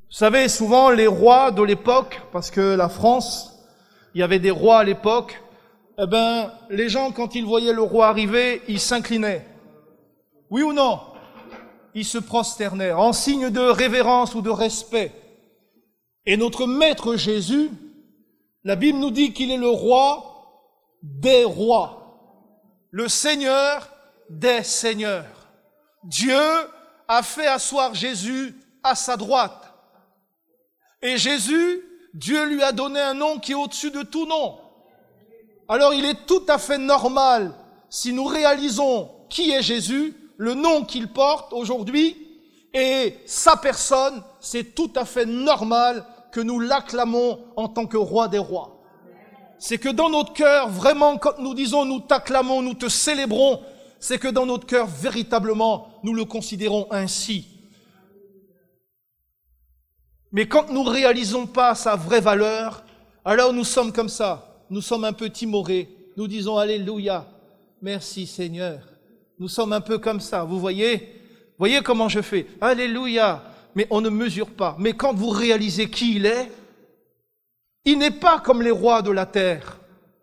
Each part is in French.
Vous savez, souvent les rois de l'époque, parce que la France, il y avait des rois à l'époque, les gens, quand ils voyaient le roi arriver, ils s'inclinaient. Oui ou non? Ils se prosternaient en signe de révérence ou de respect. Et notre maître Jésus, la Bible nous dit qu'il est le roi des rois, le Seigneur des seigneurs. Dieu a fait asseoir Jésus à sa droite. Et Jésus, Dieu lui a donné un nom qui est au-dessus de tout nom. Alors il est tout à fait normal, si nous réalisons qui est Jésus, le nom qu'il porte aujourd'hui, et sa personne, c'est tout à fait normal que nous l'acclamons en tant que roi des rois. C'est que dans notre cœur, vraiment, quand nous disons nous t'acclamons, nous te célébrons, c'est que dans notre cœur, véritablement, nous le considérons ainsi. Mais quand nous ne réalisons pas sa vraie valeur, alors nous sommes comme ça, nous sommes un peu timorés, nous disons Alléluia, merci Seigneur. Nous sommes un peu comme ça, vous voyez comment je fais, Alléluia, mais on ne mesure pas. Mais quand vous réalisez qui il n'est pas comme les rois de la terre.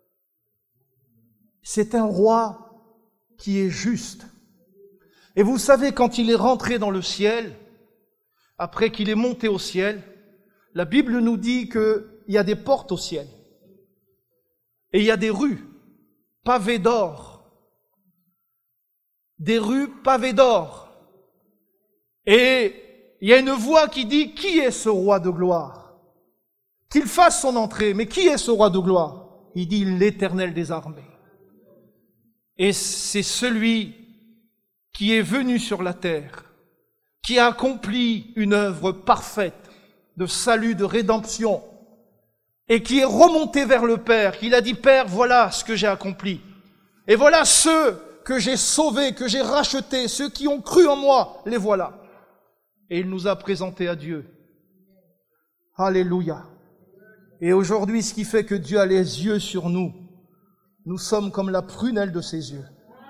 C'est un roi qui est juste. Et vous savez, quand il est rentré dans le ciel, après qu'il est monté au ciel, la Bible nous dit qu'il y a des portes au ciel. Et il y a des rues pavées d'or. Des rues pavées d'or. Et il y a une voix qui dit, qui est ce roi de gloire? Qu'il fasse son entrée. Mais qui est ce roi de gloire? Il dit, l'Éternel des armées. Et c'est celui qui est venu sur la terre, qui a accompli une œuvre parfaite de salut, de rédemption, et qui est remonté vers le Père, qu'il a dit, Père, voilà ce que j'ai accompli. Et voilà ceux que j'ai sauvés, que j'ai rachetés, ceux qui ont cru en moi, les voilà. Et il nous a présentés à Dieu. Alléluia. Et aujourd'hui, ce qui fait que Dieu a les yeux sur nous, nous sommes comme la prunelle de ses yeux.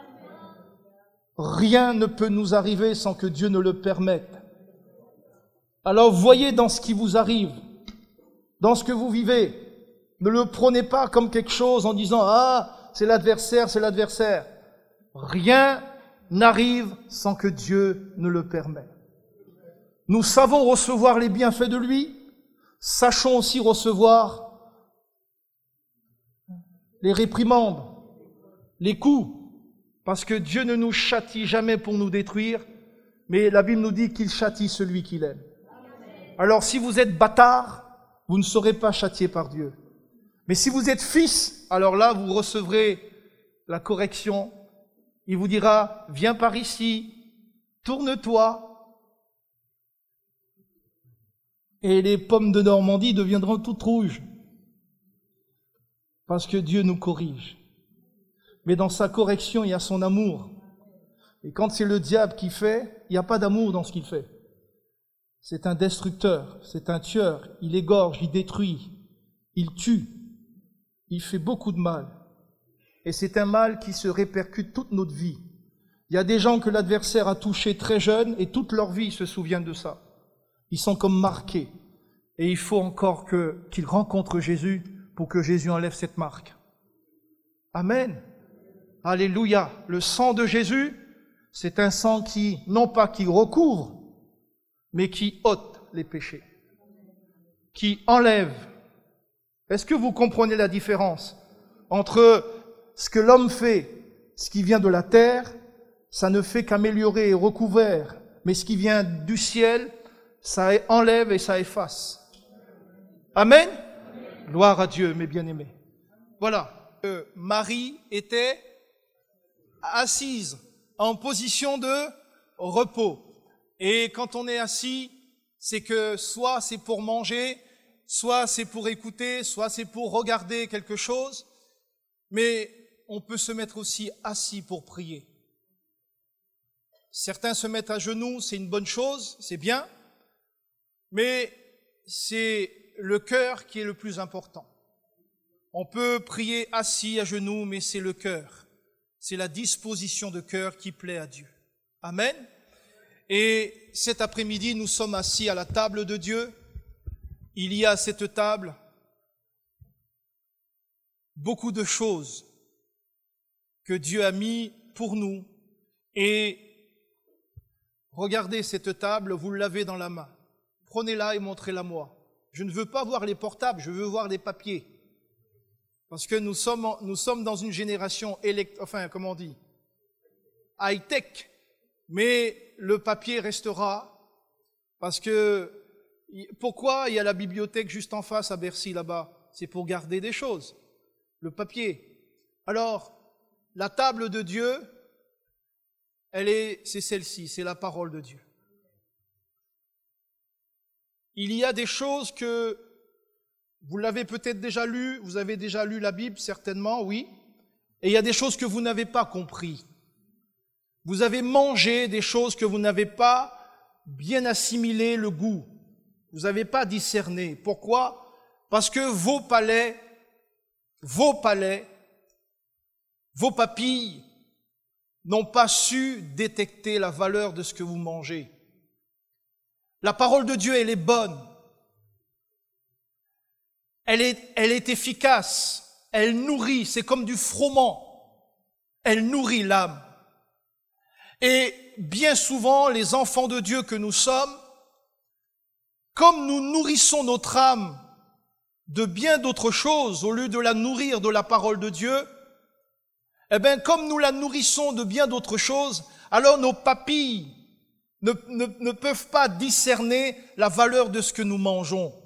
Rien ne peut nous arriver sans que Dieu ne le permette. Alors voyez dans ce qui vous arrive, dans ce que vous vivez, ne le prenez pas comme quelque chose en disant « Ah, c'est l'adversaire, c'est l'adversaire ». Rien n'arrive sans que Dieu ne le permette. Nous savons recevoir les bienfaits de lui, sachons aussi recevoir les réprimandes, les coups, parce que Dieu ne nous châtie jamais pour nous détruire, mais la Bible nous dit qu'il châtie celui qu'il aime. Alors si vous êtes bâtard, vous ne serez pas châtié par Dieu. Mais si vous êtes fils, alors là vous recevrez la correction. Il vous dira, viens par ici, tourne-toi. Et les pommes de Normandie deviendront toutes rouges. Parce que Dieu nous corrige. Mais dans sa correction, il y a son amour. Et quand c'est le diable qui fait, il n'y a pas d'amour dans ce qu'il fait. C'est un destructeur, c'est un tueur, il égorge, il détruit, il tue, il fait beaucoup de mal. Et c'est un mal qui se répercute toute notre vie. Il y a des gens que l'adversaire a touchés très jeunes et toute leur vie ils se souviennent de ça. Ils sont comme marqués. Et il faut encore qu'ils rencontrent Jésus pour que Jésus enlève cette marque. Amen. Alléluia. Le sang de Jésus, c'est un sang qui, non pas qui recouvre, mais qui ôte les péchés, qui enlève. Est-ce que vous comprenez la différence entre ce que l'homme fait, ce qui vient de la terre, ça ne fait qu'améliorer et recouvrir, mais ce qui vient du ciel, ça enlève et ça efface. Amen. Gloire à Dieu, mes bien-aimés. Voilà. Marie était assise en position de repos. Et quand on est assis, c'est que soit c'est pour manger, soit c'est pour écouter, soit c'est pour regarder quelque chose, mais on peut se mettre aussi assis pour prier. Certains se mettent à genoux, c'est une bonne chose, c'est bien, mais c'est le cœur qui est le plus important. On peut prier assis à genoux, mais c'est le cœur. C'est la disposition de cœur qui plaît à Dieu. Amen. Et cet après-midi, nous sommes assis à la table de Dieu Il y a à cette table beaucoup de choses que Dieu a mis pour nous. Et regardez cette table, vous l'avez dans la main. Prenez-la et montrez-la moi. Je ne veux pas voir les portables, je veux voir les papiers. Parce que nous sommes dans une génération high-tech. Mais le papier restera. Parce que, pourquoi il y a la bibliothèque juste en face à Bercy là-bas? C'est pour garder des choses. Le papier. Alors, la table de Dieu, c'est celle-ci, c'est la parole de Dieu. Il y a des choses que vous l'avez peut-être déjà lues, vous avez déjà lu la Bible, certainement, oui. Et il y a des choses que vous n'avez pas compris. Vous avez mangé des choses que vous n'avez pas bien assimilé le goût. Vous n'avez pas discerné. Pourquoi? Parce que vos palais, vos papilles n'ont pas su détecter la valeur de ce que vous mangez. La parole de Dieu, elle est bonne. Elle est efficace. Elle nourrit. C'est comme du froment. Elle nourrit l'âme. Et bien souvent, les enfants de Dieu que nous sommes, comme nous nourrissons notre âme de bien d'autres choses au lieu de la nourrir de la parole de Dieu, eh bien, comme nous la nourrissons de bien d'autres choses, alors nos papilles ne peuvent pas discerner la valeur de ce que nous mangeons.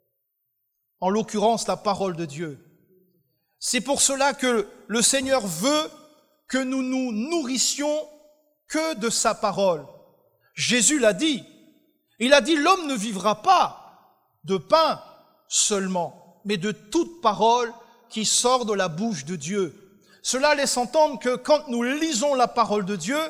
En l'occurrence, la parole de Dieu. C'est pour cela que le Seigneur veut que nous nous nourrissions que de sa parole. Jésus l'a dit. Il a dit, l'homme ne vivra pas de pain seulement, mais de toute parole qui sort de la bouche de Dieu. Cela laisse entendre que quand nous lisons la parole de Dieu,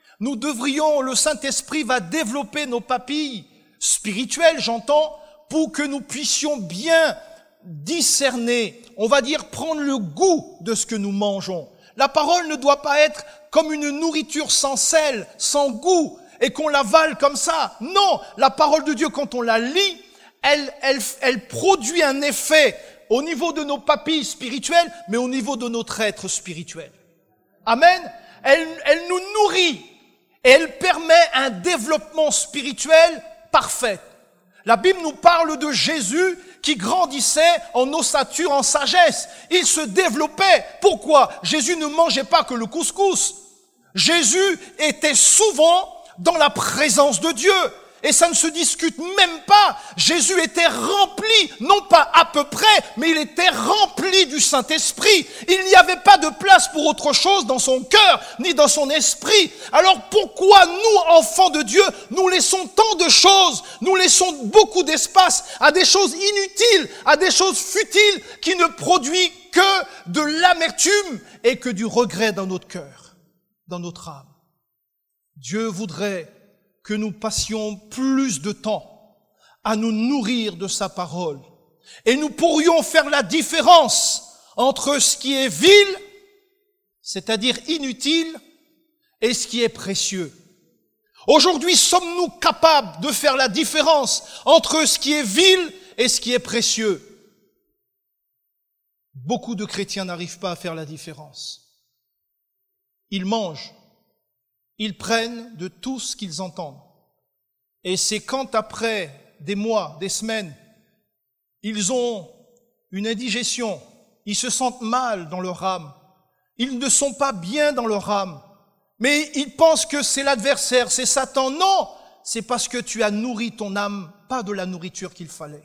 le Saint-Esprit va développer nos papilles spirituelles, j'entends, pour que nous puissions bien discerner, on va dire prendre le goût de ce que nous mangeons. La parole ne doit pas être comme une nourriture sans sel, sans goût, et qu'on l'avale comme ça. Non, la parole de Dieu, quand on la lit, elle produit un effet au niveau de nos papilles spirituelles, mais au niveau de notre être spirituel. Amen. Elle nous nourrit et elle permet un développement spirituel parfait. La Bible nous parle de Jésus qui grandissait en ossature, en sagesse. Il se développait. Pourquoi? Jésus ne mangeait pas que le couscous. Jésus était souvent dans la présence de Dieu. Et ça ne se discute même pas. Jésus était rempli, non pas à peu près, mais il était rempli du Saint-Esprit. Il n'y avait pas de place pour autre chose dans son cœur, ni dans son esprit. Alors pourquoi nous, enfants de Dieu, nous laissons tant de choses, nous laissons beaucoup d'espace à des choses inutiles, à des choses futiles qui ne produisent que de l'amertume et que du regret dans notre cœur, dans notre âme? Dieu voudrait que nous passions plus de temps à nous nourrir de sa parole. Et nous pourrions faire la différence entre ce qui est vil, c'est-à-dire inutile, et ce qui est précieux. Aujourd'hui, sommes-nous capables de faire la différence entre ce qui est vil et ce qui est précieux? Beaucoup de chrétiens n'arrivent pas à faire la différence. Ils mangent. Ils prennent de tout ce qu'ils entendent. Et c'est quand après des mois, des semaines, ils ont une indigestion, ils se sentent mal dans leur âme, ils ne sont pas bien dans leur âme, mais ils pensent que c'est l'adversaire, c'est Satan. Non, c'est parce que tu as nourri ton âme, pas de la nourriture qu'il fallait.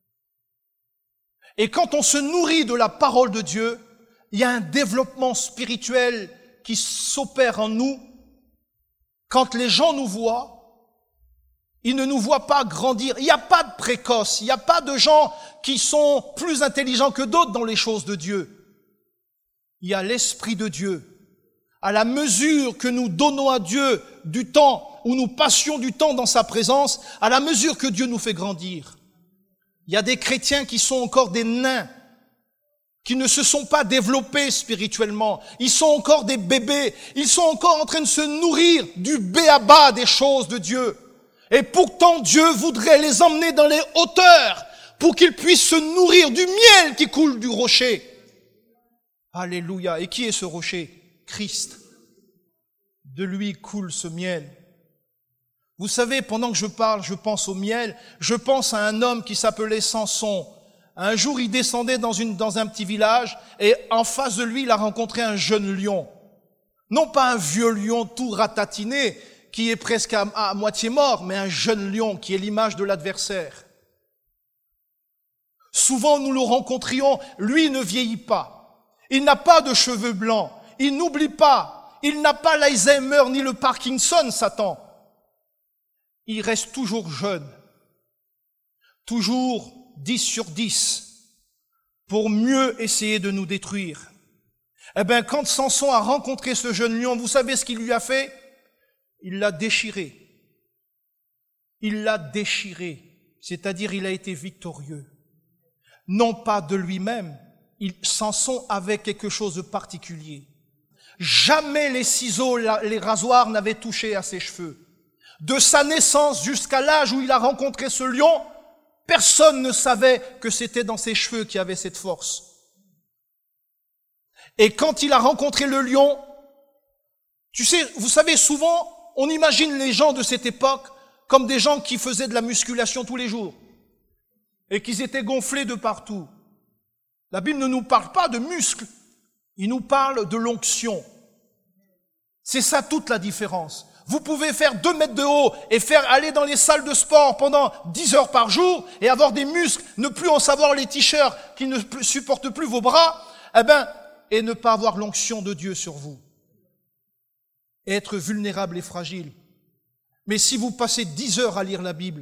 Et quand on se nourrit de la parole de Dieu, il y a un développement spirituel qui s'opère en nous. Quand les gens nous voient, ils ne nous voient pas grandir. Il n'y a pas de précoce, il n'y a pas de gens qui sont plus intelligents que d'autres dans les choses de Dieu. Il y a l'Esprit de Dieu. À la mesure que nous donnons à Dieu du temps, ou nous passions du temps dans sa présence, à la mesure que Dieu nous fait grandir. Il y a des chrétiens qui sont encore des nains, qui ne se sont pas développés spirituellement. Ils sont encore des bébés. Ils sont encore en train de se nourrir du b.a.-ba des choses de Dieu. Et pourtant, Dieu voudrait les emmener dans les hauteurs pour qu'il puisse se nourrir du miel qui coule du rocher. Alléluia. Et qui est ce rocher? Christ. De lui coule ce miel. Vous savez, pendant que je parle, je pense au miel, je pense à un homme qui s'appelait Samson. Un jour, il descendait dans un petit village et en face de lui, il a rencontré un jeune lion. Non pas un vieux lion tout ratatiné qui est presque à moitié mort, mais un jeune lion qui est l'image de l'adversaire. Souvent, nous le rencontrions, lui il ne vieillit pas. Il n'a pas de cheveux blancs. Il n'oublie pas. Il n'a pas l'Alzheimer ni le Parkinson, Satan. Il reste toujours jeune. Toujours 10 sur 10 pour mieux essayer de nous détruire. Eh bien, quand Samson a rencontré ce jeune lion, vous savez ce qu'il lui a fait? Il l'a déchiré. Il l'a déchiré. C'est-à-dire, il a été victorieux. Non pas de lui-même. Samson avait quelque chose de particulier. Jamais les ciseaux, les rasoirs n'avaient touché à ses cheveux. De sa naissance jusqu'à l'âge où il a rencontré ce lion, personne ne savait que c'était dans ses cheveux qu'il y avait cette force. Et quand il a rencontré le lion, vous savez, souvent, on imagine les gens de cette époque comme des gens qui faisaient de la musculation tous les jours et qui étaient gonflés de partout. La Bible ne nous parle pas de muscles, il nous parle de l'onction. C'est ça toute la différence. Vous pouvez faire 2 mètres de haut et aller dans les salles de sport pendant 10 heures par jour et avoir des muscles, ne plus en savoir les t-shirts qui ne supportent plus vos bras, et ne pas avoir l'onction de Dieu sur vous. Et être vulnérable et fragile. Mais si vous passez 10 heures à lire la Bible,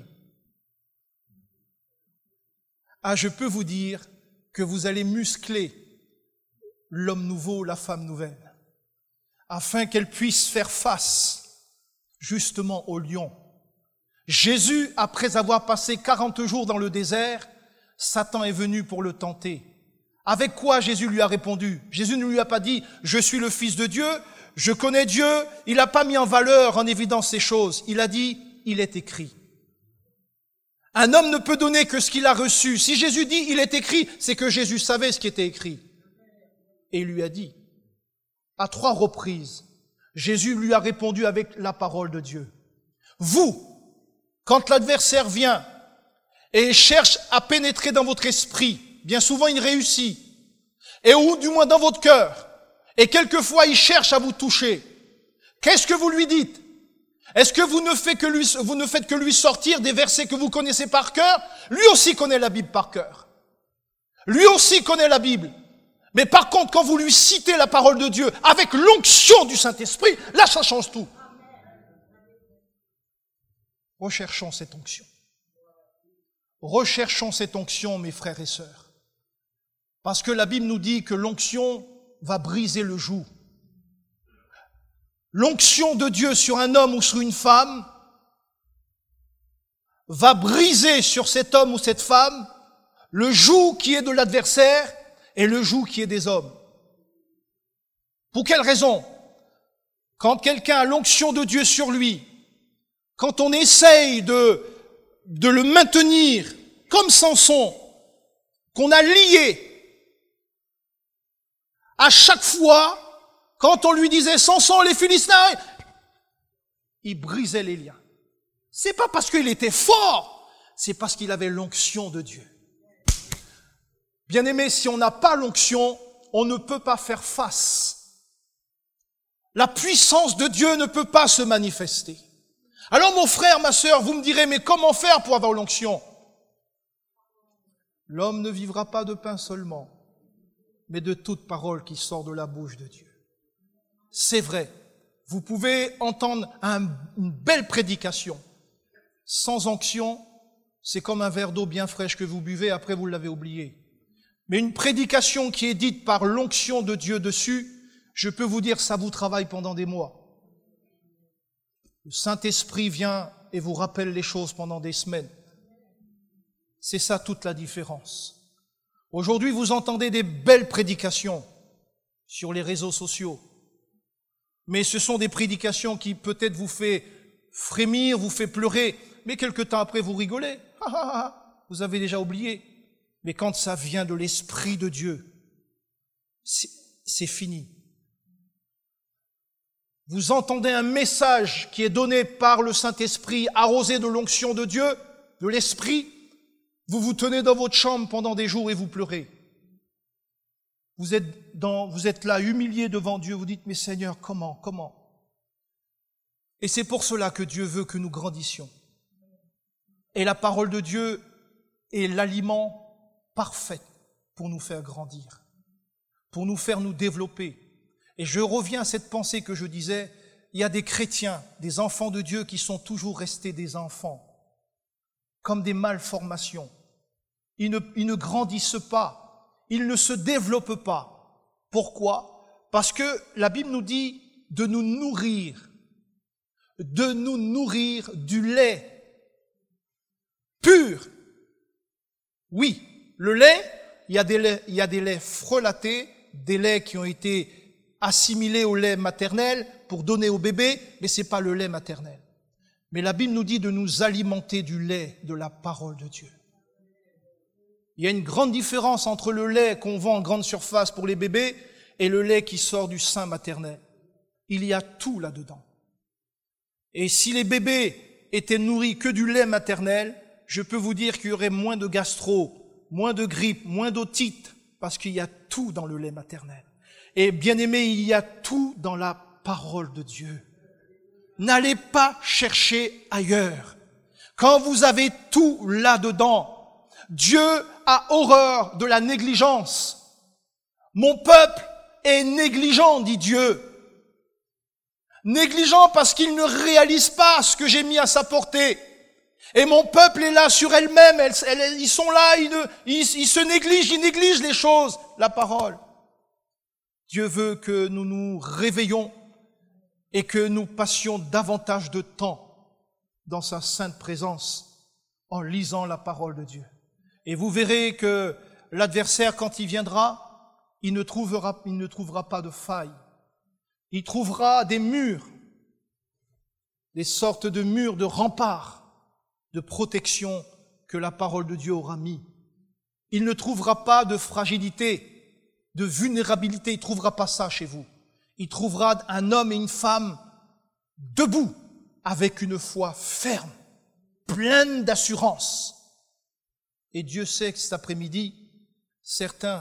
je peux vous dire que vous allez muscler l'homme nouveau, la femme nouvelle, afin qu'elle puisse faire face justement au lion. Jésus, après avoir passé 40 jours dans le désert, Satan est venu pour le tenter. Avec quoi Jésus lui a répondu? Jésus ne lui a pas dit « Je suis le Fils de Dieu, je connais Dieu ». Il n'a pas mis en valeur, en évidence ces choses. Il a dit « Il est écrit ». Un homme ne peut donner que ce qu'il a reçu. Si Jésus dit « Il est écrit », c'est que Jésus savait ce qui était écrit. Et il lui a dit, à 3 reprises, Jésus lui a répondu avec la parole de Dieu. Vous, quand l'adversaire vient et cherche à pénétrer dans votre esprit, bien souvent il réussit, ou du moins dans votre cœur, et quelquefois il cherche à vous toucher, qu'est-ce que vous lui dites? Est-ce que vous ne faites que lui sortir des versets que vous connaissez par cœur? Lui aussi connaît la Bible par cœur. Lui aussi connaît la Bible. Mais par contre, quand vous lui citez la parole de Dieu avec l'onction du Saint-Esprit, là, ça change tout. Recherchons cette onction. Recherchons cette onction, mes frères et sœurs. Parce que la Bible nous dit que l'onction va briser le joug. L'onction de Dieu sur un homme ou sur une femme va briser sur cet homme ou cette femme le joug qui est de l'adversaire et le joug qui est des hommes. Pour quelle raison? Quand quelqu'un a l'onction de Dieu sur lui, quand on essaye de le maintenir comme Samson, qu'on a lié, à chaque fois, quand on lui disait « Samson, les Philistins », il brisait les liens. C'est pas parce qu'il était fort, c'est parce qu'il avait l'onction de Dieu. Bien-aimés, si on n'a pas l'onction, on ne peut pas faire face. La puissance de Dieu ne peut pas se manifester. Alors mon frère, ma sœur, vous me direz, mais comment faire pour avoir l'onction? L'homme ne vivra pas de pain seulement, mais de toute parole qui sort de la bouche de Dieu. C'est vrai, vous pouvez entendre une belle prédication. Sans onction, c'est comme un verre d'eau bien fraîche que vous buvez, après vous l'avez oublié. Mais une prédication qui est dite par l'onction de Dieu dessus, je peux vous dire, ça vous travaille pendant des mois. Le Saint-Esprit vient et vous rappelle les choses pendant des semaines. C'est ça toute la différence. Aujourd'hui, vous entendez des belles prédications sur les réseaux sociaux. Mais ce sont des prédications qui peut-être vous fait frémir, vous fait pleurer, mais quelque temps après vous rigolez. vous avez déjà oublié. Mais quand ça vient de l'Esprit de Dieu, c'est fini. Vous entendez un message qui est donné par le Saint-Esprit, arrosé de l'onction de Dieu, de l'Esprit, vous vous tenez dans votre chambre pendant des jours et vous pleurez. Vous êtes là, humilié devant Dieu, vous dites, mais Seigneur, comment? Et c'est pour cela que Dieu veut que nous grandissions. Et la parole de Dieu est l'aliment parfait pour nous faire grandir, pour nous faire nous développer. Et je reviens à cette pensée que je disais, il y a des chrétiens, des enfants de Dieu qui sont toujours restés des enfants, comme des malformations. Ils ne grandissent pas, ils ne se développent pas. Pourquoi? Parce que la Bible nous dit de nous nourrir du lait pur. Oui, le lait, il y a des laits frelatés, des laits qui ont été assimilés au lait maternel pour donner au bébé, mais c'est pas le lait maternel. Mais la Bible nous dit de nous alimenter du lait de la parole de Dieu. Il y a une grande différence entre le lait qu'on vend en grande surface pour les bébés et le lait qui sort du sein maternel. Il y a tout là-dedans. Et si les bébés étaient nourris que du lait maternel, je peux vous dire qu'il y aurait moins de gastro, moins de grippe, moins d'otite, parce qu'il y a tout dans le lait maternel. Et bien aimé, il y a tout dans la parole de Dieu. N'allez pas chercher ailleurs. Quand vous avez tout là-dedans, Dieu a horreur de la négligence. Mon peuple est négligent, dit Dieu. Négligent parce qu'il ne réalise pas ce que j'ai mis à sa portée. Et mon peuple est là sur elle-même, ils sont là, ils se négligent, ils négligent les choses, la parole. Dieu veut que nous nous réveillons et que nous passions davantage de temps dans sa sainte présence en lisant la parole de Dieu. Et vous verrez que l'adversaire, quand il viendra, il ne trouvera pas de faille. Il trouvera des murs, des sortes de murs de remparts, de protection que la parole de Dieu aura mis. Il ne trouvera pas de fragilité, de vulnérabilité, il ne trouvera pas ça chez vous. Il trouvera un homme et une femme debout, avec une foi ferme, pleine d'assurance. Et Dieu sait que cet après-midi, certains,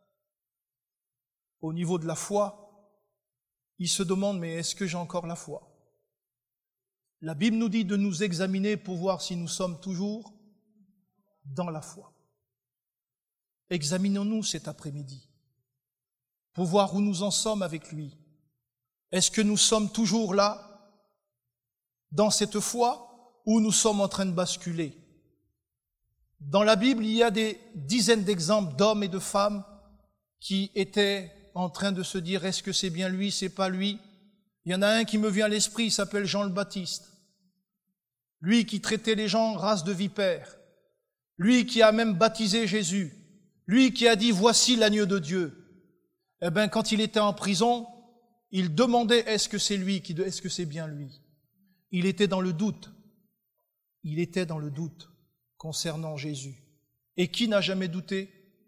au niveau de la foi, ils se demandent, mais est-ce que j'ai encore la foi? La Bible nous dit de nous examiner pour voir si nous sommes toujours dans la foi. Examinons-nous cet après-midi pour voir où nous en sommes avec lui. Est-ce que nous sommes toujours là, dans cette foi, ou nous sommes en train de basculer? Dans la Bible, il y a des dizaines d'exemples d'hommes et de femmes qui étaient en train de se dire, est-ce que c'est bien lui, c'est pas lui? Il y en a un qui me vient à l'esprit, il s'appelle Jean le Baptiste. Lui qui traitait les gens race de vipères. Lui qui a même baptisé Jésus. Lui qui a dit, voici l'agneau de Dieu. Eh bien, quand il était en prison, il demandait, est-ce que c'est lui, est-ce que c'est bien lui? Il était dans le doute. Il était dans le doute concernant Jésus. Et qui n'a jamais douté?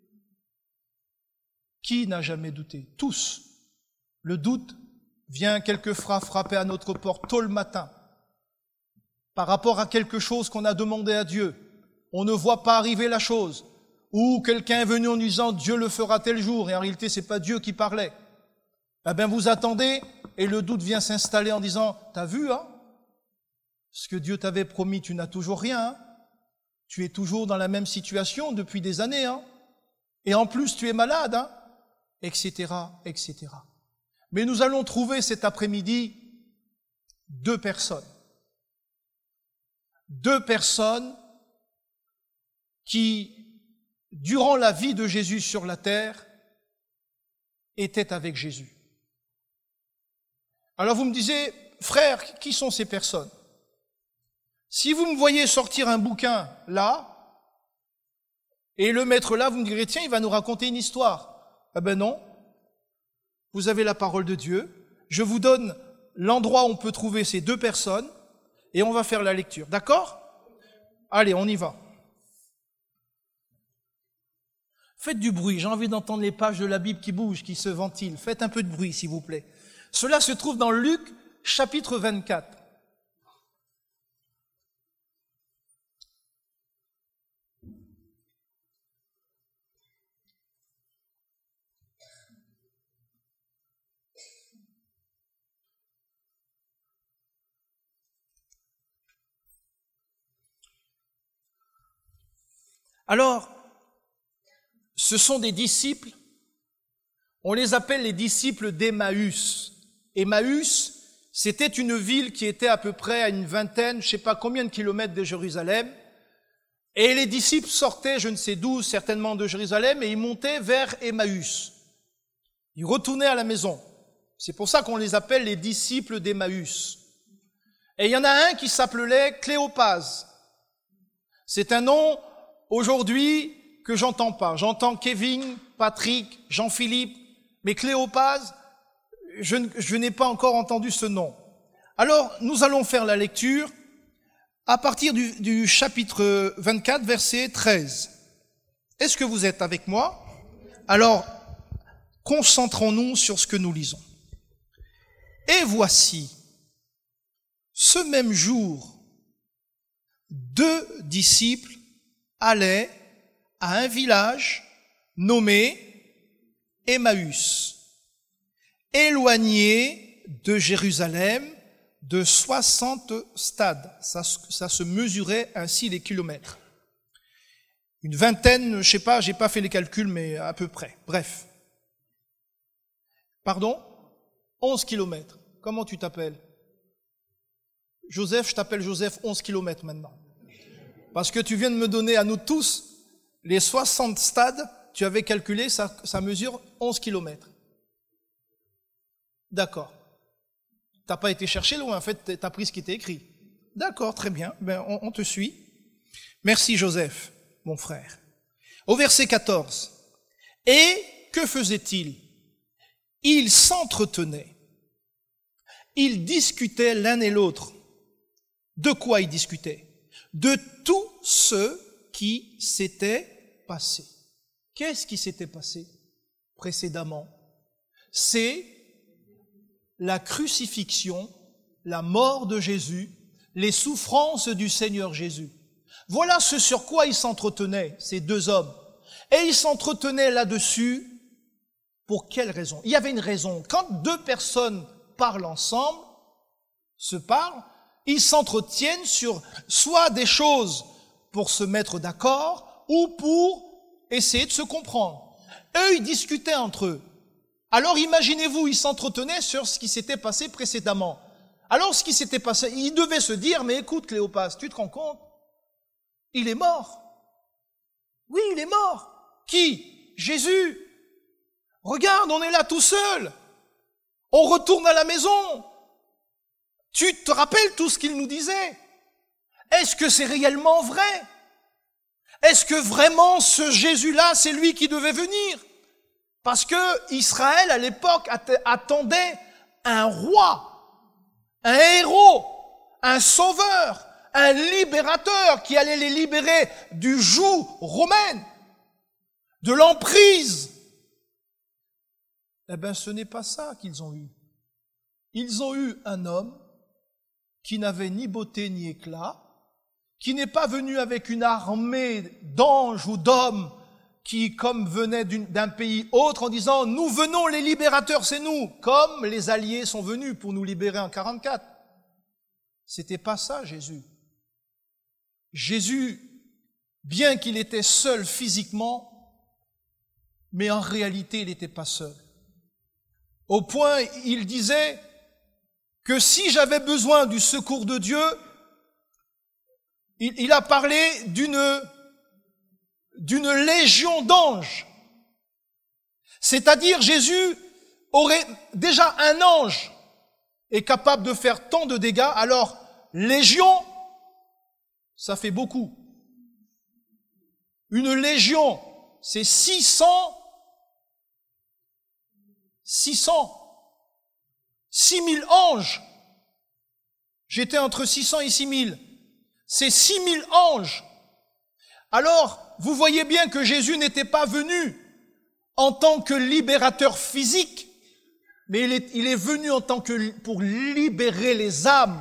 Qui n'a jamais douté? Tous. Le doute vient quelquefois frapper à notre porte tôt le matin par rapport à quelque chose qu'on a demandé à Dieu. On ne voit pas arriver la chose. Ou quelqu'un est venu en disant Dieu le fera tel jour, et en réalité c'est pas Dieu qui parlait. Eh bien vous attendez et le doute vient s'installer en disant t'as vu hein, ce que Dieu t'avait promis, tu n'as toujours rien. Hein, tu es toujours dans la même situation depuis des années. Hein, et en plus tu es malade, hein, etc., etc. Mais nous allons trouver cet après-midi deux personnes qui, durant la vie de Jésus sur la terre, étaient avec Jésus. Alors vous me disiez, frère, qui sont ces personnes? Si vous me voyez sortir un bouquin là, et le mettre là, vous me direz, tiens, il va nous raconter une histoire. Eh ben non. Vous avez la parole de Dieu. Je vous donne l'endroit où on peut trouver ces deux personnes, et on va faire la lecture. D'accord? Allez, on y va. Faites du bruit, j'ai envie d'entendre les pages de la Bible qui bougent, qui se ventilent. Faites un peu de bruit, s'il vous plaît. Cela se trouve dans Luc, chapitre 24. Alors, ce sont des disciples, on les appelle les disciples d'Emmaüs. Emmaüs, c'était une ville qui était à peu près à une vingtaine, je ne sais pas combien de kilomètres de Jérusalem, et les disciples sortaient, je ne sais d'où, certainement de Jérusalem, et ils montaient vers Emmaüs. Ils retournaient à la maison. C'est pour ça qu'on les appelle les disciples d'Emmaüs. Et il y en a un qui s'appelait Cléopas. C'est un nom aujourd'hui que j'entends pas. J'entends Kevin, Patrick, Jean-Philippe, mais Cléopas, je n'ai pas encore entendu ce nom. Alors, nous allons faire la lecture à partir du chapitre 24, verset 13. Est-ce que vous êtes avec moi? Alors, concentrons-nous sur ce que nous lisons. Et voici, ce même jour, 2 disciples allaient à un village nommé Emmaüs, éloigné de Jérusalem de 60 stades. Ça se mesurait ainsi les kilomètres. Une vingtaine, je sais pas, j'ai pas fait les calculs, mais à peu près. Bref. Pardon? 11 kilomètres. Comment tu t'appelles? Joseph, je t'appelle Joseph, 11 kilomètres maintenant. Parce que tu viens de me donner à nous tous les 60 stades, tu avais calculé, ça mesure 11 kilomètres. D'accord. T'as pas été chercher loin, en fait, t'as pris ce qui était écrit. D'accord, très bien, ben, on te suit. Merci Joseph, mon frère. Au verset 14. Et que faisait-il? Ils s'entretenaient. Ils discutaient l'un et l'autre. De quoi ils discutaient? De tout ce qui s'était passé. Qu'est-ce qui s'était passé précédemment? C'est la crucifixion, la mort de Jésus, les souffrances du Seigneur Jésus. Voilà ce sur quoi ils s'entretenaient, ces 2 hommes. Et ils s'entretenaient là-dessus pour quelle raison? Il y avait une raison. Quand 2 personnes parlent ensemble, se parlent, ils s'entretiennent sur soit des choses pour se mettre d'accord ou pour essayer de se comprendre. Eux, ils discutaient entre eux. Alors imaginez-vous, ils s'entretenaient sur ce qui s'était passé précédemment. Alors ce qui s'était passé, ils devaient se dire, mais écoute Cléopas, tu te rends compte? Il est mort. Oui, il est mort. Qui? Jésus. Regarde, on est là tout seul. On retourne à la maison. Tu te rappelles tout ce qu'il nous disait? Est-ce que c'est réellement vrai? Est-ce que vraiment ce Jésus-là, c'est lui qui devait venir? Parce que Israël, à l'époque, attendait un roi, un héros, un sauveur, un libérateur qui allait les libérer du joug romain, de l'emprise. Eh bien, ce n'est pas ça qu'ils ont eu. Ils ont eu un homme qui n'avait ni beauté ni éclat, qui n'est pas venu avec une armée d'anges ou d'hommes qui, comme venaient d'un pays autre, en disant « Nous venons, les libérateurs, c'est nous », comme les alliés sont venus pour nous libérer en 44. C'était pas ça, Jésus. Jésus, bien qu'il était seul physiquement, mais en réalité, il n'était pas seul. Au point, il disait que si j'avais besoin du secours de Dieu, il a parlé d'une légion d'anges. C'est-à-dire, Jésus aurait déjà un ange est capable de faire tant de dégâts, alors légion, ça fait beaucoup. Une légion, c'est 600, 6000 anges. J'étais entre 600 et 6000. C'est 6000 anges. Alors, vous voyez bien que Jésus n'était pas venu en tant que libérateur physique, mais il est venu en tant que pour libérer les âmes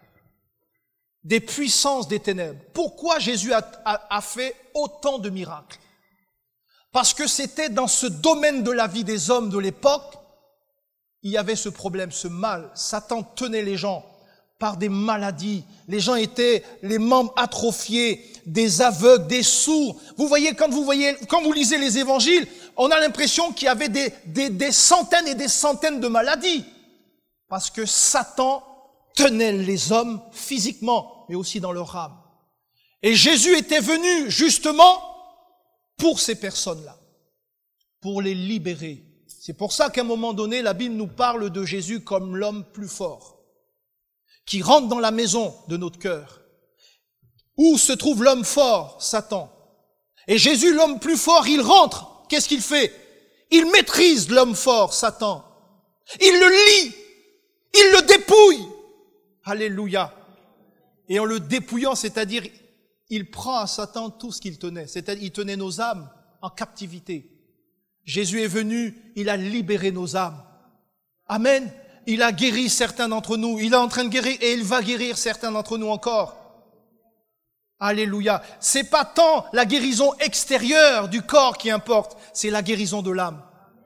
des puissances des ténèbres. Pourquoi Jésus a fait autant de miracles? Parce que c'était dans ce domaine de la vie des hommes de l'époque, il y avait ce problème, ce mal. Satan tenait les gens par des maladies. Les gens étaient les membres atrophiés, des aveugles, des sourds. Vous voyez, quand vous lisez les évangiles, on a l'impression qu'il y avait des centaines et des centaines de maladies. Parce que Satan tenait les hommes physiquement, mais aussi dans leur âme. Et Jésus était venu justement pour ces personnes-là, pour les libérer. C'est pour ça qu'à un moment donné, la Bible nous parle de Jésus comme l'homme plus fort, qui rentre dans la maison de notre cœur. Où se trouve l'homme fort? Satan. Et Jésus, l'homme plus fort, il rentre. Qu'est-ce qu'il fait? Il maîtrise l'homme fort, Satan. Il le lie. Il le dépouille. Alléluia. Et en le dépouillant, c'est-à-dire, il prend à Satan tout ce qu'il tenait. C'est-à-dire, il tenait nos âmes en captivité. Jésus est venu, il a libéré nos âmes. Amen. Il a guéri certains d'entre nous. Il est en train de guérir et il va guérir certains d'entre nous encore. Alléluia. C'est pas tant la guérison extérieure du corps qui importe, c'est la guérison de l'âme.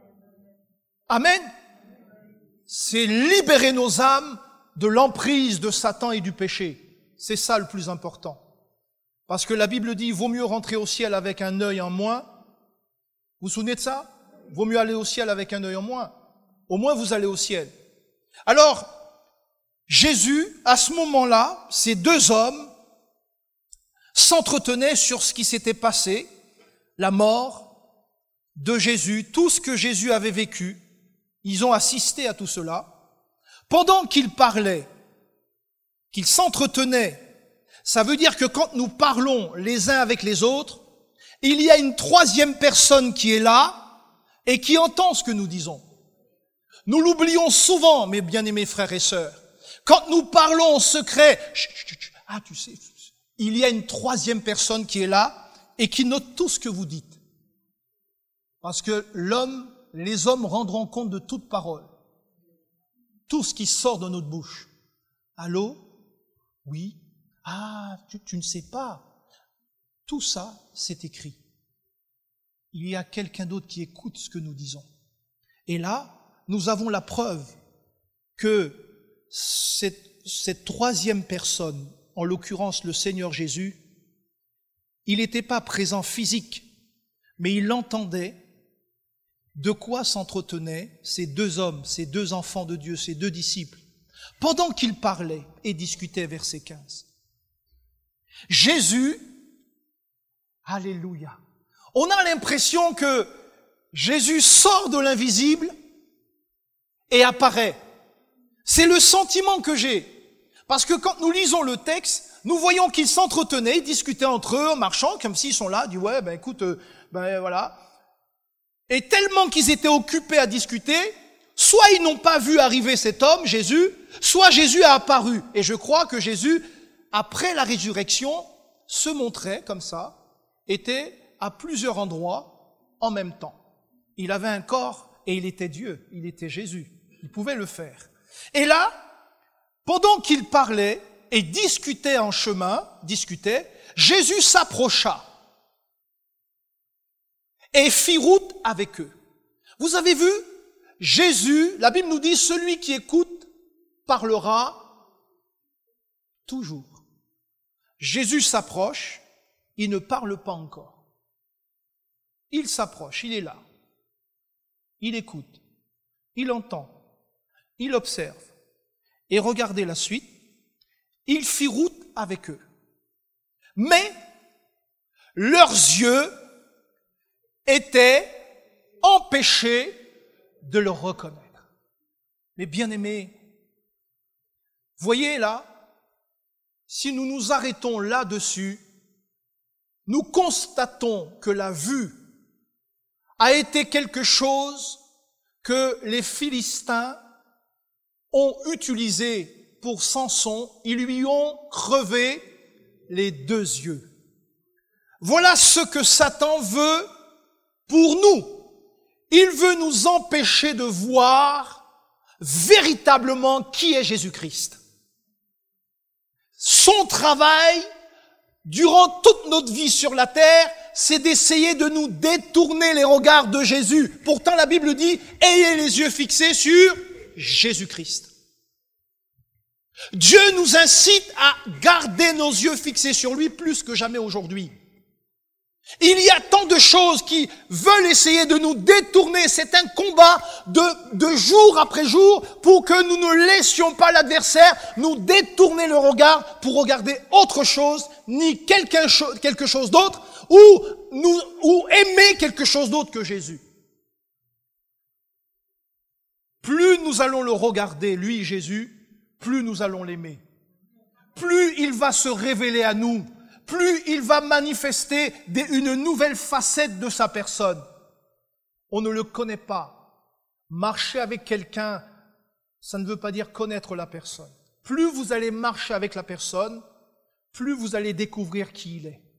Amen. C'est libérer nos âmes de l'emprise de Satan et du péché. C'est ça le plus important. Parce que la Bible dit, il vaut mieux rentrer au ciel avec un œil en moins. Vous vous souvenez de ça? Il vaut mieux aller au ciel avec un œil en moins. Au moins vous allez au ciel. Alors, Jésus, à ce moment-là, ces deux hommes s'entretenaient sur ce qui s'était passé, la mort de Jésus, tout ce que Jésus avait vécu. Ils ont assisté à tout cela. Pendant qu'ils parlaient, qu'ils s'entretenaient, ça veut dire que quand nous parlons les uns avec les autres, il y a une troisième personne qui est là et qui entend ce que nous disons. Nous l'oublions souvent, mes bien-aimés frères et sœurs. Quand nous parlons en secret, tu sais, il y a une troisième personne qui est là et qui note tout ce que vous dites. Parce que les hommes rendront compte de toute parole. Tout ce qui sort de notre bouche. Allô? Oui? Tu ne sais pas. Tout ça, c'est écrit. Il y a quelqu'un d'autre qui écoute ce que nous disons. Et là, nous avons la preuve que cette troisième personne, en l'occurrence le Seigneur Jésus, il n'était pas présent physique, mais il entendait de quoi s'entretenaient ces deux hommes, ces deux enfants de Dieu, ces deux disciples, pendant qu'ils parlaient et discutaient, verset 15. Jésus, alléluia, on a l'impression que Jésus sort de l'invisible et apparaît. C'est le sentiment que j'ai. Parce que quand nous lisons le texte, nous voyons qu'ils s'entretenaient, ils discutaient entre eux en marchant, comme s'ils sont là, ils disent ouais, écoute, voilà. Et tellement qu'ils étaient occupés à discuter, soit ils n'ont pas vu arriver cet homme, Jésus, soit Jésus a apparu. Et je crois que Jésus, après la résurrection, se montrait comme ça, était à plusieurs endroits en même temps. Il avait un corps et il était Dieu, il était Jésus. Il pouvait le faire. Et là, pendant qu'il parlait et discutait en chemin, Jésus s'approcha et fit route avec eux. Vous avez vu, Jésus, la Bible nous dit, celui qui écoute parlera toujours. Jésus s'approche, il ne parle pas encore. Il s'approche, il est là. Il écoute, il entend, il observe. Et regardez la suite, il fit route avec eux. Mais leurs yeux étaient empêchés de le reconnaître. Mais bien-aimés, voyez là, si nous nous arrêtons là-dessus, nous constatons que la vue a été quelque chose que les Philistins ont utilisé pour Samson. Ils lui ont crevé les deux yeux. Voilà ce que Satan veut pour nous. Il veut nous empêcher de voir véritablement qui est Jésus-Christ. Son travail, durant toute notre vie sur la terre, c'est d'essayer de nous détourner les regards de Jésus. Pourtant, la Bible dit, ayez les yeux fixés sur Jésus-Christ. Dieu nous incite à garder nos yeux fixés sur lui plus que jamais aujourd'hui. Il y a tant de choses qui veulent essayer de nous détourner. C'est un combat de jour après jour pour que nous ne laissions pas l'adversaire nous détourner le regard pour regarder autre chose, ni quelque chose d'autre, ou aimer quelque chose d'autre que Jésus. Plus nous allons le regarder, lui, Jésus, plus nous allons l'aimer. Plus il va se révéler à nous, plus il va manifester une nouvelle facette de sa personne. On ne le connaît pas. Marcher avec quelqu'un, ça ne veut pas dire connaître la personne. Plus vous allez marcher avec la personne, plus vous allez découvrir qui il est.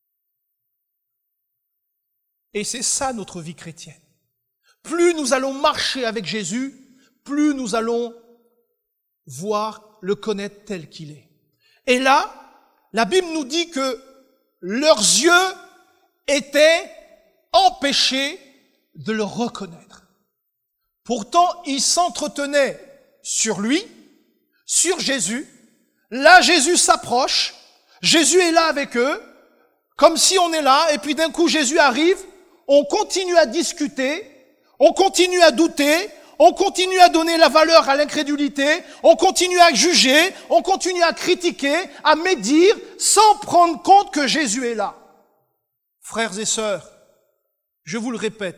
Et c'est ça notre vie chrétienne. Plus nous allons marcher avec Jésus, plus nous allons voir, le connaître tel qu'il est. Et là, la Bible nous dit que leurs yeux étaient empêchés de le reconnaître. Pourtant, ils s'entretenaient sur lui, sur Jésus. Là, Jésus s'approche. Jésus est là avec eux, comme si on est là. Et puis d'un coup, Jésus arrive. On continue à discuter. On continue à douter. On continue à donner la valeur à l'incrédulité, on continue à juger, on continue à critiquer, à médire, sans prendre compte que Jésus est là. Frères et sœurs, je vous le répète,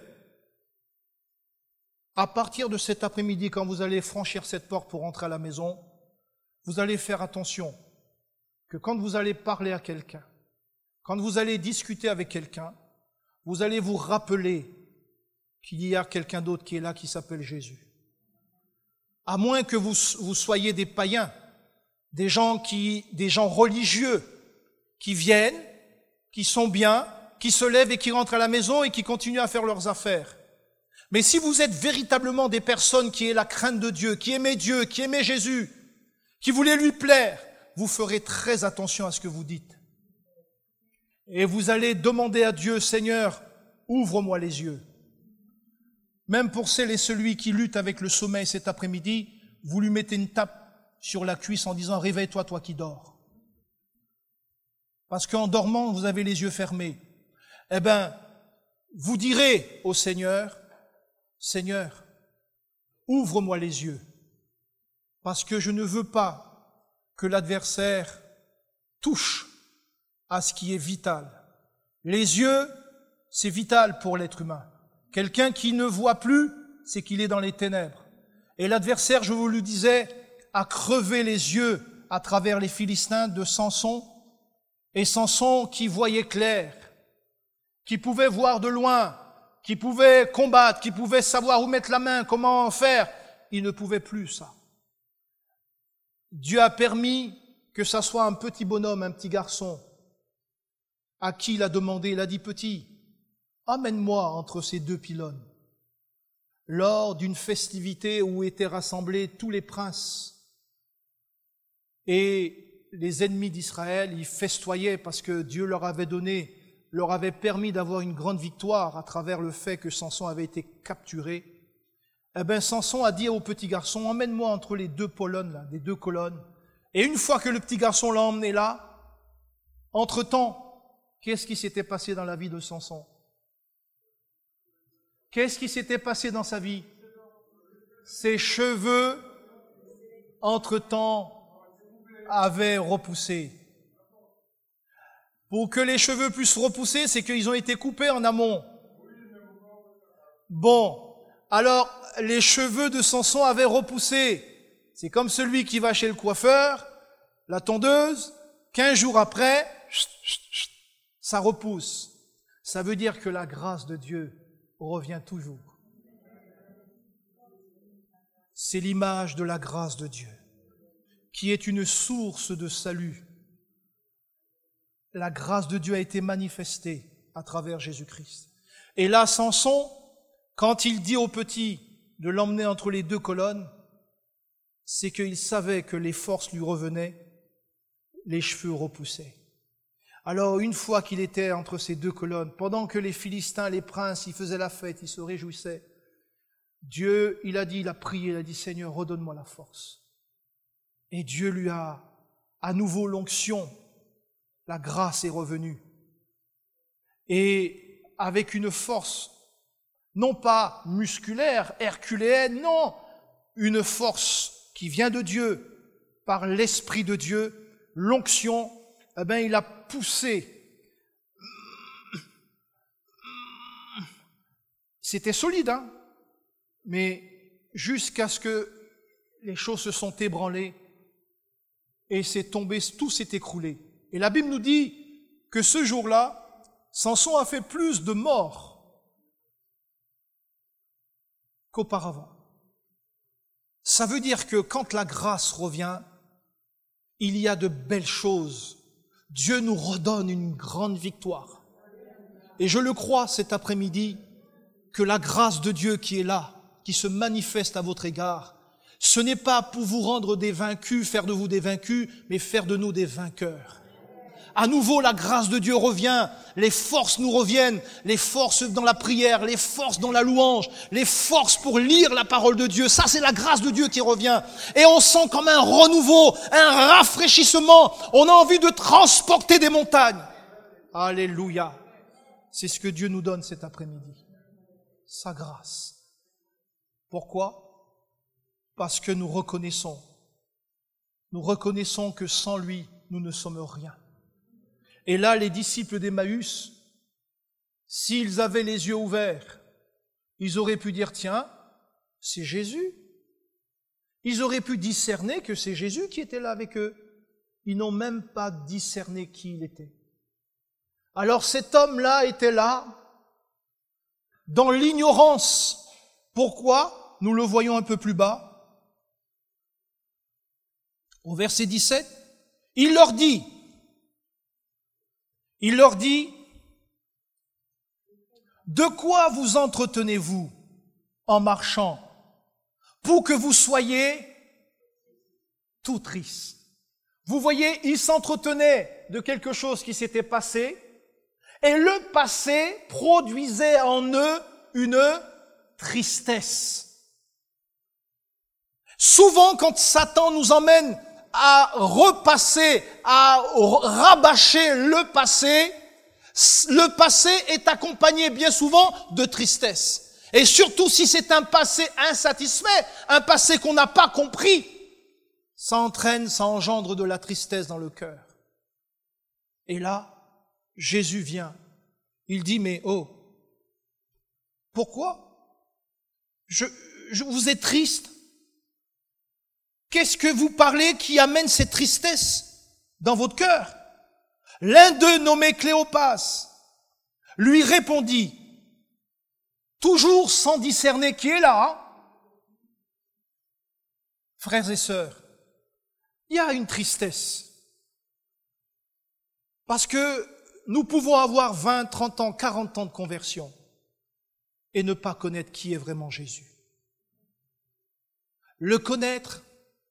à partir de cet après-midi, quand vous allez franchir cette porte pour rentrer à la maison, vous allez faire attention que quand vous allez parler à quelqu'un, quand vous allez discuter avec quelqu'un, vous allez vous rappeler qu'il y a quelqu'un d'autre qui est là, qui s'appelle Jésus. À moins que vous soyez des païens, des gens religieux, qui viennent, qui sont bien, qui se lèvent et qui rentrent à la maison et qui continuent à faire leurs affaires. Mais si vous êtes véritablement des personnes qui aient la crainte de Dieu, qui aimaient Jésus, qui voulaient lui plaire, vous ferez très attention à ce que vous dites. Et vous allez demander à Dieu, Seigneur, ouvre-moi les yeux. Même pour celles et celui qui lutte avec le sommeil cet après-midi, vous lui mettez une tape sur la cuisse en disant « Réveille-toi, toi qui dors ». Parce qu'en dormant, vous avez les yeux fermés. Eh bien, vous direz au Seigneur « Seigneur, ouvre-moi les yeux, parce que je ne veux pas que l'adversaire touche à ce qui est vital. » Les yeux, c'est vital pour l'être humain. Quelqu'un qui ne voit plus, c'est qu'il est dans les ténèbres. Et l'adversaire, je vous le disais, a crevé les yeux à travers les Philistins de Samson. Et Samson qui voyait clair, qui pouvait voir de loin, qui pouvait combattre, qui pouvait savoir où mettre la main, comment faire, il ne pouvait plus ça. Dieu a permis que ça soit un petit bonhomme, un petit garçon, à qui il a demandé, il a dit « Petit, amène-moi entre ces deux pylônes. » Lors d'une festivité où étaient rassemblés tous les princes et les ennemis d'Israël, ils festoyaient parce que Dieu leur avait permis d'avoir une grande victoire à travers le fait que Samson avait été capturé. Eh bien, Samson a dit au petit garçon, emmène-moi entre les deux pylônes, là, les deux colonnes. Et une fois que le petit garçon l'a emmené là, entre-temps, qu'est-ce qui s'était passé dans la vie de Samson? Qu'est-ce qui s'était passé dans sa vie? Ses cheveux, entre-temps, avaient repoussé. Pour que les cheveux puissent repousser, c'est qu'ils ont été coupés en amont. Bon, alors les cheveux de Samson avaient repoussé. C'est comme celui qui va chez le coiffeur, la tondeuse, 15 jours après, ça repousse. Ça veut dire que la grâce de Dieu revient toujours. C'est l'image de la grâce de Dieu, qui est une source de salut. la grâce de Dieu a été manifestée à travers Jésus-Christ. Et là, Samson, quand il dit au petit de l'emmener entre les deux colonnes, c'est qu'il savait que les forces lui revenaient, les cheveux repoussaient. Alors, une fois qu'il était entre ces deux colonnes, pendant que les Philistins, les princes, ils faisaient la fête, ils se réjouissaient, Dieu, il a prié, il a dit, Seigneur, redonne-moi la force. Et Dieu lui a à nouveau l'onction, la grâce est revenue. Et avec une force, non pas musculaire, herculéenne, non, une force qui vient de Dieu, par l'Esprit de Dieu, l'onction, eh bien, il a poussé. C'était solide, hein, mais jusqu'à ce que les choses se sont ébranlées et c'est tombé, tout s'est écroulé. Et la Bible nous dit que ce jour-là, Samson a fait plus de morts qu'auparavant. Ça veut dire que quand la grâce revient, il y a de belles choses. Dieu nous redonne une grande victoire. Et je le crois cet après-midi, que la grâce de Dieu qui est là, qui se manifeste à votre égard, ce n'est pas pour vous rendre des vaincus, faire de vous des vaincus, mais faire de nous des vainqueurs. À nouveau, la grâce de Dieu revient, les forces nous reviennent, les forces dans la prière, les forces dans la louange, les forces pour lire la parole de Dieu. Ça, c'est la grâce de Dieu qui revient. Et on sent comme un renouveau, un rafraîchissement. On a envie de transporter des montagnes. Alléluia. C'est ce que Dieu nous donne cet après-midi. Sa grâce. Pourquoi ? Parce que nous reconnaissons que sans lui, nous ne sommes rien. Et là, les disciples d'Emmaüs, s'ils avaient les yeux ouverts, ils auraient pu dire, tiens, c'est Jésus. Ils auraient pu discerner que c'est Jésus qui était là avec eux. Ils n'ont même pas discerné qui il était. Alors cet homme-là était là, dans l'ignorance. Pourquoi ? Nous le voyons un peu plus bas. Au verset 17, il leur dit, de quoi vous entretenez-vous en marchant pour que vous soyez tout tristes? Vous voyez, ils s'entretenaient de quelque chose qui s'était passé et le passé produisait en eux une tristesse. Souvent, quand Satan nous emmène à repasser, à rabâcher le passé est accompagné bien souvent de tristesse. Et surtout si c'est un passé insatisfait, un passé qu'on n'a pas compris, ça engendre de la tristesse dans le cœur. Et là, Jésus vient. Il dit, mais pourquoi vous êtes triste? Qu'est-ce que vous parlez qui amène cette tristesse dans votre cœur? L'un d'eux, nommé Cléopas, lui répondit, toujours sans discerner qui est là, frères et sœurs, il y a une tristesse. Parce que nous pouvons avoir 20, 30 ans, 40 ans de conversion et ne pas connaître qui est vraiment Jésus. Le connaître,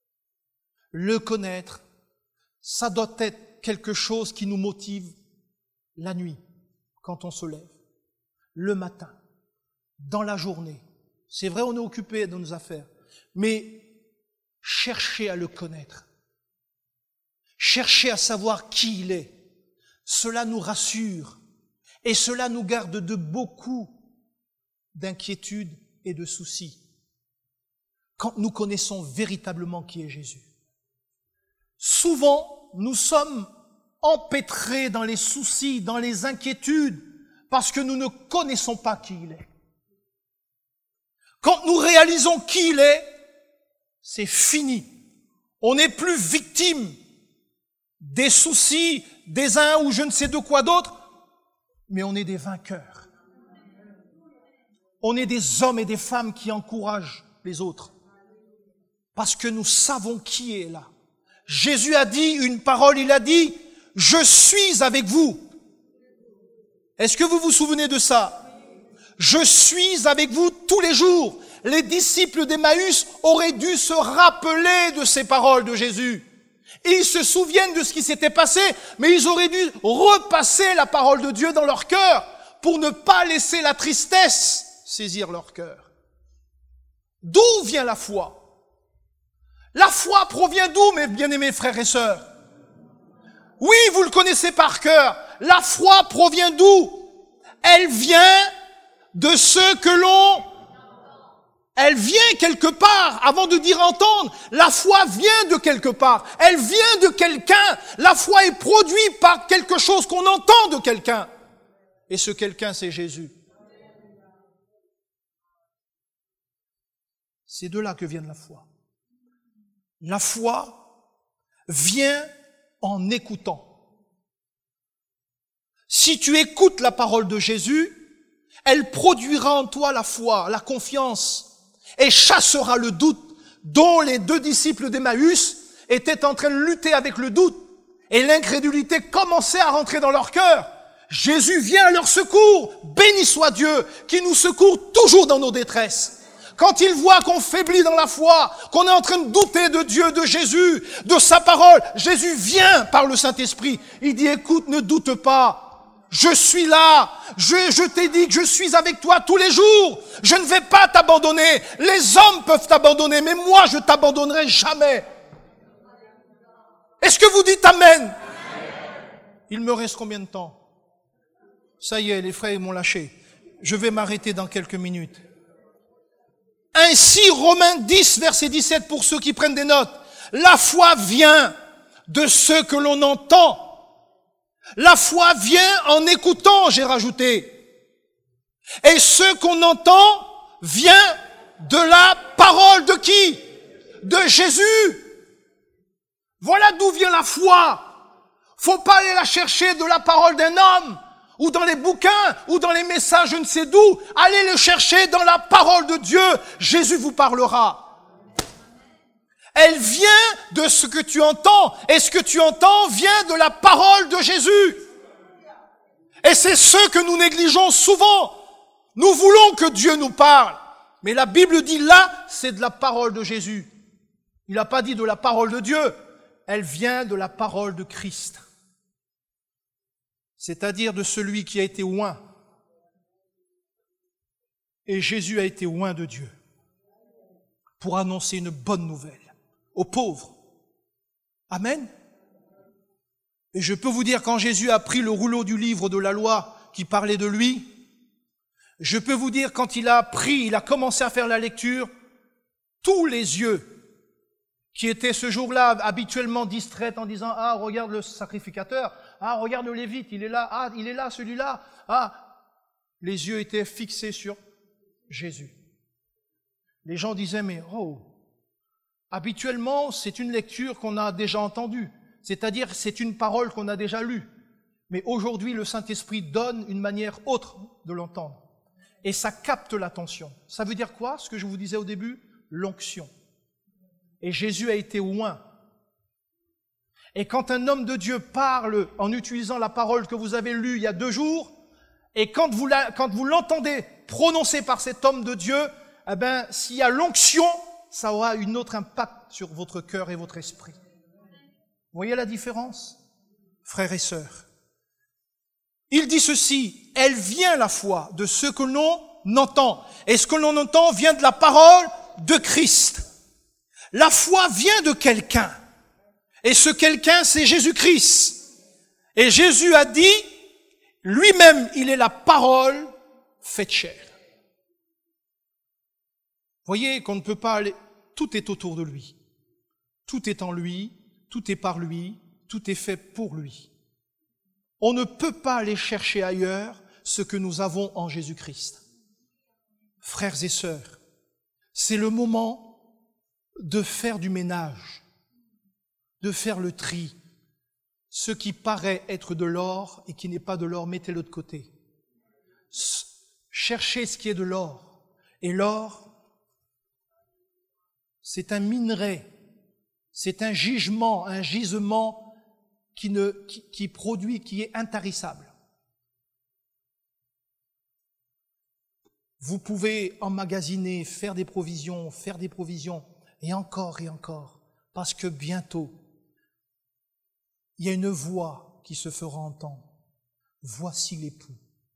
ça doit être quelque chose qui nous motive la nuit, quand on se lève, le matin, dans la journée. C'est vrai, on est occupé dans nos affaires, mais cherchez à le connaître. Cherchez à savoir qui il est. Cela nous rassure et cela nous garde de beaucoup d'inquiétudes et de soucis quand nous connaissons véritablement qui est Jésus. Souvent, nous sommes empêtrés dans les soucis, dans les inquiétudes, parce que nous ne connaissons pas qui il est. Quand nous réalisons qui il est, c'est fini. On n'est plus victime des soucis des uns ou je ne sais de quoi d'autre, mais on est des vainqueurs. On est des hommes et des femmes qui encouragent les autres, parce que nous savons qui est là. Jésus a dit une parole, il a dit, « Je suis avec vous ». Est-ce que vous vous souvenez de ça? Je suis avec vous tous les jours. Les disciples d'Emmaüs auraient dû se rappeler de ces paroles de Jésus. Et ils se souviennent de ce qui s'était passé, mais ils auraient dû repasser la parole de Dieu dans leur cœur pour ne pas laisser la tristesse saisir leur cœur. D'où vient la foi? La foi provient d'où, mes bien-aimés frères et sœurs? Oui, vous le connaissez par cœur. La foi provient d'où? Elle vient de ce que l'on... Elle vient quelque part, avant de dire entendre. La foi vient de quelque part. Elle vient de quelqu'un. La foi est produite par quelque chose qu'on entend de quelqu'un. Et ce quelqu'un, c'est Jésus. C'est de là que vient la foi. La foi vient en écoutant. Si tu écoutes la parole de Jésus, elle produira en toi la foi, la confiance, et chassera le doute dont les deux disciples d'Emmaüs étaient en train de lutter avec le doute. Et l'incrédulité commençait à rentrer dans leur cœur. Jésus vient à leur secours. Béni soit Dieu qui nous secourt toujours dans nos détresses. Quand il voit qu'on faiblit dans la foi, qu'on est en train de douter de Dieu, de Jésus, de sa parole, Jésus vient par le Saint-Esprit. Il dit, écoute, ne doute pas. Je suis là. Je t'ai dit que je suis avec toi tous les jours. Je ne vais pas t'abandonner. Les hommes peuvent t'abandonner, mais moi, je t'abandonnerai jamais. Est-ce que vous dites Amen? Il me reste combien de temps? Ça y est, les frères m'ont lâché. Je vais m'arrêter dans quelques minutes. Ainsi, Romains 10, verset 17, pour ceux qui prennent des notes. La foi vient de ce que l'on entend. La foi vient en écoutant, j'ai rajouté. Et ce qu'on entend vient de la parole de qui? De Jésus. Voilà d'où vient la foi. Faut pas aller la chercher de la parole d'un homme, ou dans les bouquins, ou dans les messages je ne sais d'où. Allez le chercher dans la parole de Dieu. Jésus vous parlera. Elle vient de ce que tu entends. Et ce que tu entends vient de la parole de Jésus. Et c'est ce que nous négligeons souvent. Nous voulons que Dieu nous parle. Mais la Bible dit là, c'est de la parole de Jésus. Il n'a pas dit de la parole de Dieu. Elle vient de la parole de Christ. C'est-à-dire de celui qui a été oint. Et Jésus a été oint de Dieu pour annoncer une bonne nouvelle aux pauvres. Amen. Et je peux vous dire, quand Jésus a pris le rouleau du livre de la loi qui parlait de lui, je peux vous dire, quand il a commencé à faire la lecture, tous les yeux qui étaient ce jour-là habituellement distraits en disant « Ah, regarde le sacrificateur, ah, regarde le lévite, il est là, ah, il est là, celui-là, ah !» Les yeux étaient fixés sur Jésus. Les gens disaient « Mais oh !» Habituellement, c'est une lecture qu'on a déjà entendue, c'est-à-dire c'est une parole qu'on a déjà lue. Mais aujourd'hui, le Saint-Esprit donne une manière autre de l'entendre. Et ça capte l'attention. Ça veut dire quoi, ce que je vous disais au début? L'onction. Et Jésus a été oint. Et quand un homme de Dieu parle en utilisant la parole que vous avez lue il y a 2 jours, et quand vous l'entendez prononcer par cet homme de Dieu, eh ben, s'il y a l'onction, ça aura un autre impact sur votre cœur et votre esprit. Vous voyez la différence, frères et sœurs? Il dit ceci, elle vient la foi de ce que l'on entend. Et ce que l'on entend vient de la parole de Christ. La foi vient de quelqu'un. Et ce quelqu'un, c'est Jésus-Christ. Et Jésus a dit, lui-même, il est la parole faite chair. Voyez qu'on ne peut pas aller, tout est autour de lui. Tout est en lui, tout est par lui, tout est fait pour lui. On ne peut pas aller chercher ailleurs ce que nous avons en Jésus-Christ. Frères et sœurs, c'est le moment de faire du ménage, de faire le tri. Ce qui paraît être de l'or et qui n'est pas de l'or, mettez-le de côté. Cherchez ce qui est de l'or. Et l'or, c'est un minerai, c'est un gisement qui produit, qui est intarissable. Vous pouvez emmagasiner, faire des provisions, et encore, parce que bientôt, il y a une voix qui se fera entendre. Voici l'époux.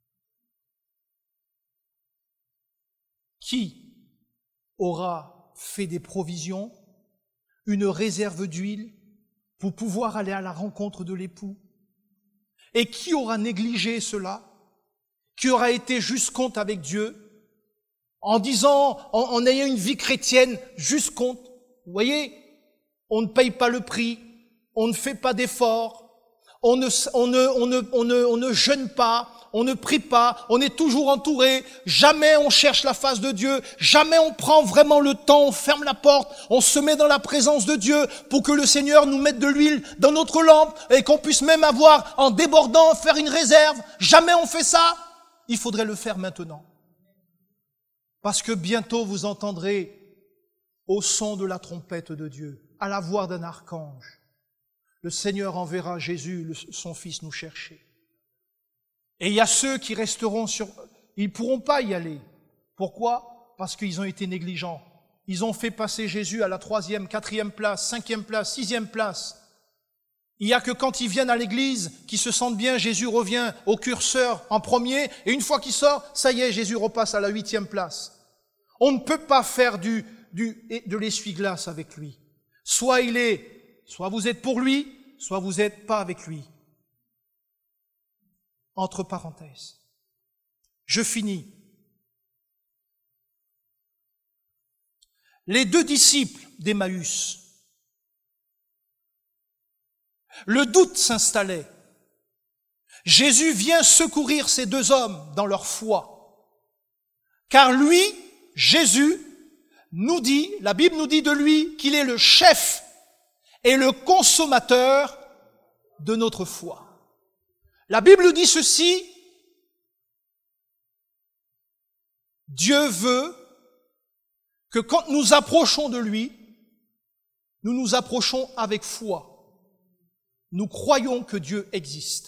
Qui aura fait des provisions, une réserve d'huile pour pouvoir aller à la rencontre de l'époux? Et qui aura négligé cela? Qui aura été juste compte avec Dieu en disant, en ayant une vie chrétienne juste compte? Vous voyez, on ne paye pas le prix, on ne fait pas d'efforts, on ne jeûne pas, on ne prie pas, on est toujours entouré, jamais on cherche la face de Dieu, jamais on prend vraiment le temps, on ferme la porte, on se met dans la présence de Dieu pour que le Seigneur nous mette de l'huile dans notre lampe et qu'on puisse même avoir, en débordant, faire une réserve. Jamais on fait ça. Il faudrait le faire maintenant. Parce que bientôt vous entendrez au son de la trompette de Dieu, à la voix d'un archange, le Seigneur enverra Jésus, son Fils, nous chercher. Et il y a ceux qui resteront ils ne pourront pas y aller. Pourquoi? Parce qu'ils ont été négligents. Ils ont fait passer Jésus à la 3e, 4e place, 5e place, 6e place. Il n'y a que quand ils viennent à l'église, qu'ils se sentent bien, Jésus revient au curseur en premier, et une fois qu'il sort, ça y est, Jésus repasse à la 8e place. On ne peut pas faire de l'essuie-glace avec lui. Soit vous êtes pour lui, soit vous n'êtes pas avec lui. Entre parenthèses. Je finis. Les 2 disciples d'Emmaüs, le doute s'installait. Jésus vient secourir ces 2 hommes dans leur foi. Car lui, Jésus, la Bible nous dit de lui qu'il est le chef et le consommateur de notre foi. La Bible dit ceci: Dieu veut que quand nous approchons de lui, nous nous approchons avec foi. Nous croyons que Dieu existe.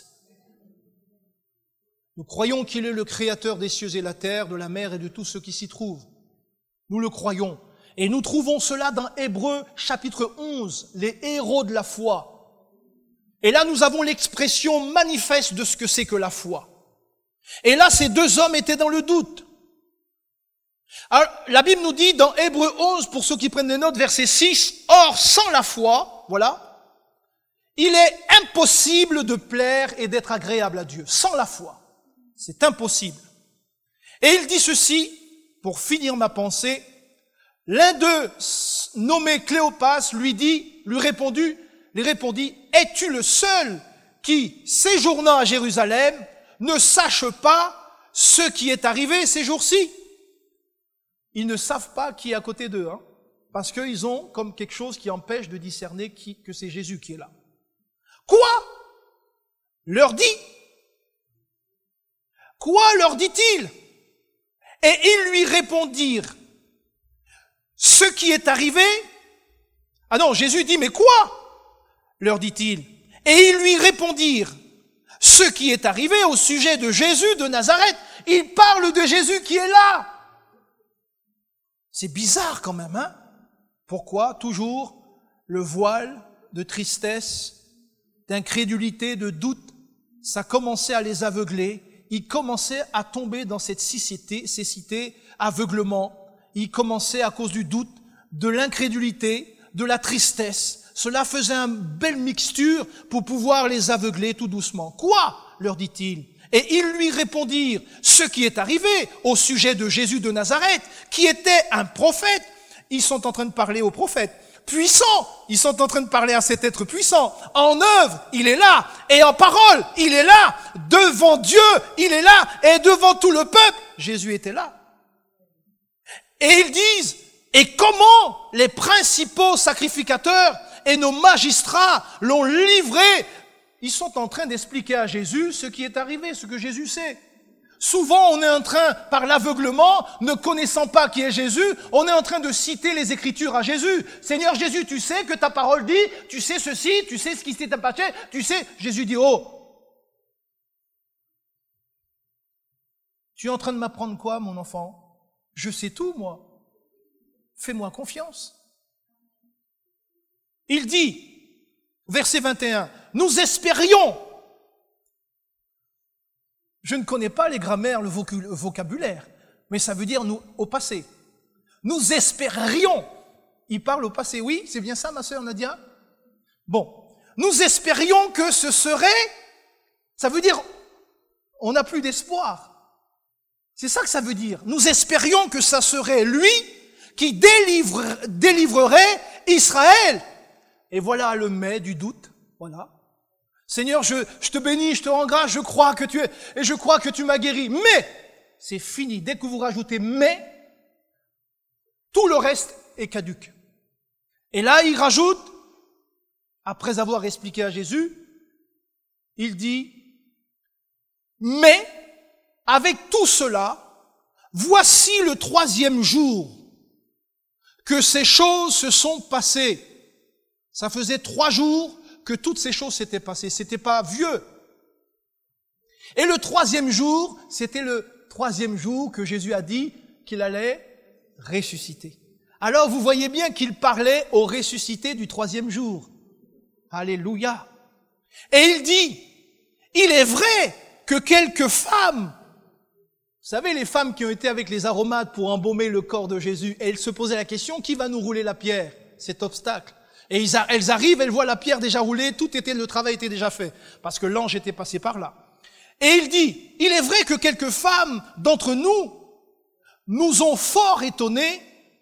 Nous croyons qu'il est le créateur des cieux et la terre, de la mer et de tout ce qui s'y trouve. Nous le croyons. Et nous trouvons cela dans Hébreux chapitre 11, les héros de la foi. Et là, nous avons l'expression manifeste de ce que c'est que la foi. Et là, ces 2 hommes étaient dans le doute. Alors, la Bible nous dit dans Hébreux 11, pour ceux qui prennent des notes, verset 6, « Or, sans la foi, voilà, il est impossible de plaire et d'être agréable à Dieu. » Sans la foi. C'est impossible. Et il dit ceci, pour finir ma pensée, l'un d'eux, nommé Cléopas, lui répondit, « Es-tu le seul qui, séjournant à Jérusalem, ne sache pas ce qui est arrivé ces jours-ci ?» Ils ne savent pas qui est à côté d'eux, parce qu'ils ont comme quelque chose qui empêche de discerner que c'est Jésus qui est là. Quoi? Leur dit. Quoi leur dit-il? Et ils lui répondirent, ce qui est arrivé. Ah non, Jésus dit, mais quoi? Leur dit-il. Et ils lui répondirent, ce qui est arrivé au sujet de Jésus de Nazareth. Il parle de Jésus qui est là. C'est bizarre quand même, hein? Pourquoi toujours le voile de tristesse, d'incrédulité, de doute? Ça commençait à les aveugler. Ils commençaient à tomber dans cette cécité, aveuglement. Ils commençaient à cause du doute, de l'incrédulité, de la tristesse. Cela faisait une belle mixture pour pouvoir les aveugler tout doucement. Quoi? Leur dit-il. Et ils lui répondirent, ce qui est arrivé au sujet de Jésus de Nazareth, qui était un prophète. Ils sont en train de parler au prophète. Puissant, ils sont en train de parler à cet être puissant. En œuvre, il est là. Et en parole, il est là. Devant Dieu, il est là. Et devant tout le peuple, Jésus était là. Et ils disent, et comment les principaux sacrificateurs et nos magistrats l'ont livré? Ils sont en train d'expliquer à Jésus ce qui est arrivé, ce que Jésus sait. Souvent, on est en train, par l'aveuglement, ne connaissant pas qui est Jésus, on est en train de citer les Écritures à Jésus. Seigneur Jésus, tu sais que ta parole dit, tu sais ceci, tu sais ce qui s'est passé, tu sais. Jésus dit, oh, tu es en train de m'apprendre quoi, mon enfant? Je sais tout, moi. Fais-moi confiance. Il dit, verset 21, nous espérions. Je ne connais pas les grammaires, le vocabulaire, mais ça veut dire nous au passé. Nous espérions. Il parle au passé, oui, c'est bien ça, ma sœur Nadia? Bon, nous espérions que ce serait, ça veut dire, on n'a plus d'espoir. C'est ça que ça veut dire. Nous espérions que ça serait lui qui délivrerait Israël. Et voilà le mais du doute, voilà. Seigneur, je te bénis, je te rends grâce, je crois que tu es, et je crois que tu m'as guéri. Mais, c'est fini. Dès que vous rajoutez mais, tout le reste est caduc. Et là, il rajoute, après avoir expliqué à Jésus, il dit, mais, avec tout cela, voici le 3e jour que ces choses se sont passées. Ça faisait 3 jours que toutes ces choses s'étaient passées. C'était pas vieux. Et le 3e jour, c'était le 3e jour que Jésus a dit qu'il allait ressusciter. Alors vous voyez bien qu'il parlait au ressuscité du 3e jour. Alléluia. Et il dit, il est vrai que quelques femmes, vous savez les femmes qui ont été avec les aromates pour embaumer le corps de Jésus, et elles se posaient la question, qui va nous rouler la pierre, cet obstacle? Et elles arrivent, elles voient la pierre déjà roulée, le travail était déjà fait, parce que l'ange était passé par là. Et il dit, il est vrai que quelques femmes d'entre nous ont fort étonnés.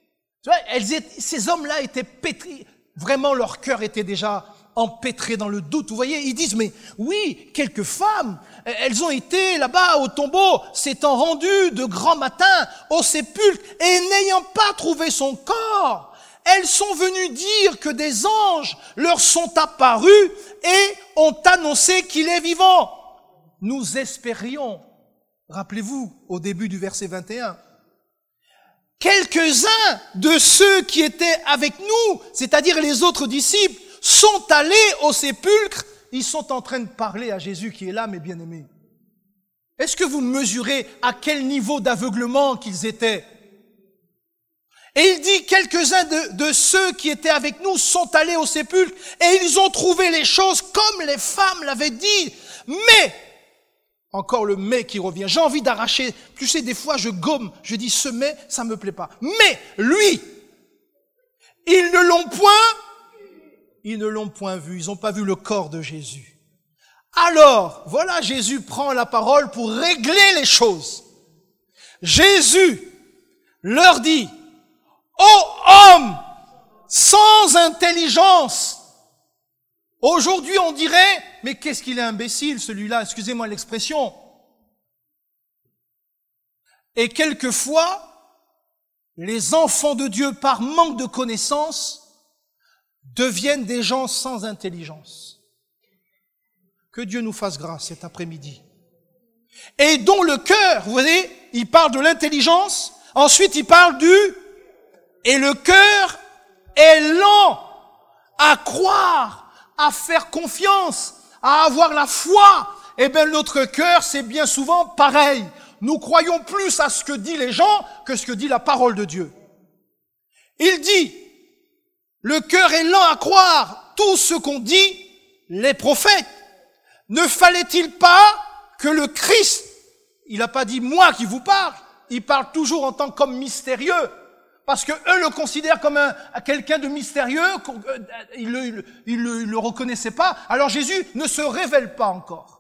Ces hommes-là étaient pétris, vraiment leur cœur était déjà empêtré dans le doute. Vous voyez, ils disent, mais oui, quelques femmes, elles ont été là-bas au tombeau, s'étant rendues de grand matin au sépulcre, et n'ayant pas trouvé son corps, elles sont venues dire que des anges leur sont apparus et ont annoncé qu'il est vivant. Nous espérions, rappelez-vous, au début du verset 21, quelques-uns de ceux qui étaient avec nous, c'est-à-dire les autres disciples, sont allés au sépulcre, ils sont en train de parler à Jésus qui est là, mes bien-aimés. Est-ce que vous mesurez à quel niveau d'aveuglement qu'ils étaient? Et il dit, quelques-uns de ceux qui étaient avec nous sont allés au sépulcre et ils ont trouvé les choses comme les femmes l'avaient dit. Mais, encore le mais qui revient, j'ai envie d'arracher, tu sais, des fois je gomme, je dis ce mais, ça me plaît pas. Mais, lui, ils ne l'ont point vu, ils n'ont pas vu le corps de Jésus. Alors, voilà, Jésus prend la parole pour régler les choses. Jésus leur dit, ô homme sans intelligence. Aujourd'hui, on dirait, mais qu'est-ce qu'il est imbécile celui-là, excusez-moi l'expression. Et quelquefois, les enfants de Dieu, par manque de connaissance, deviennent des gens sans intelligence. Que Dieu nous fasse grâce cet après-midi. Et dont le cœur, vous voyez, il parle de l'intelligence, ensuite il parle du... Et le cœur est lent à croire, à faire confiance, à avoir la foi. Eh bien, notre cœur, c'est bien souvent pareil. Nous croyons plus à ce que disent les gens que ce que dit la parole de Dieu. Il dit, le cœur est lent à croire tout ce qu'ont dit les prophètes. Ne fallait-il pas que le Christ, il n'a pas dit moi qui vous parle, il parle toujours en tant qu'homme mystérieux. Parce que eux le considèrent comme quelqu'un de mystérieux, ils le reconnaissaient pas. Alors Jésus ne se révèle pas encore.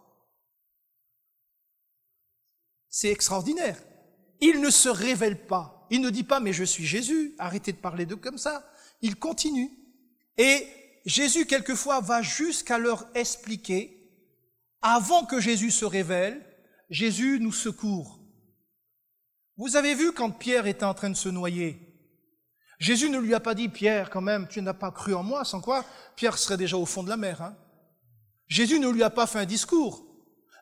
C'est extraordinaire. Il ne se révèle pas. Il ne dit pas mais je suis Jésus. Arrêtez de parler d'eux comme ça. Il continue. Et Jésus quelquefois va jusqu'à leur expliquer, avant que Jésus se révèle, Jésus nous secourt. Vous avez vu quand Pierre était en train de se noyer, Jésus ne lui a pas dit, Pierre, quand même, tu n'as pas cru en moi, sans quoi Pierre serait déjà au fond de la mer. Jésus ne lui a pas fait un discours.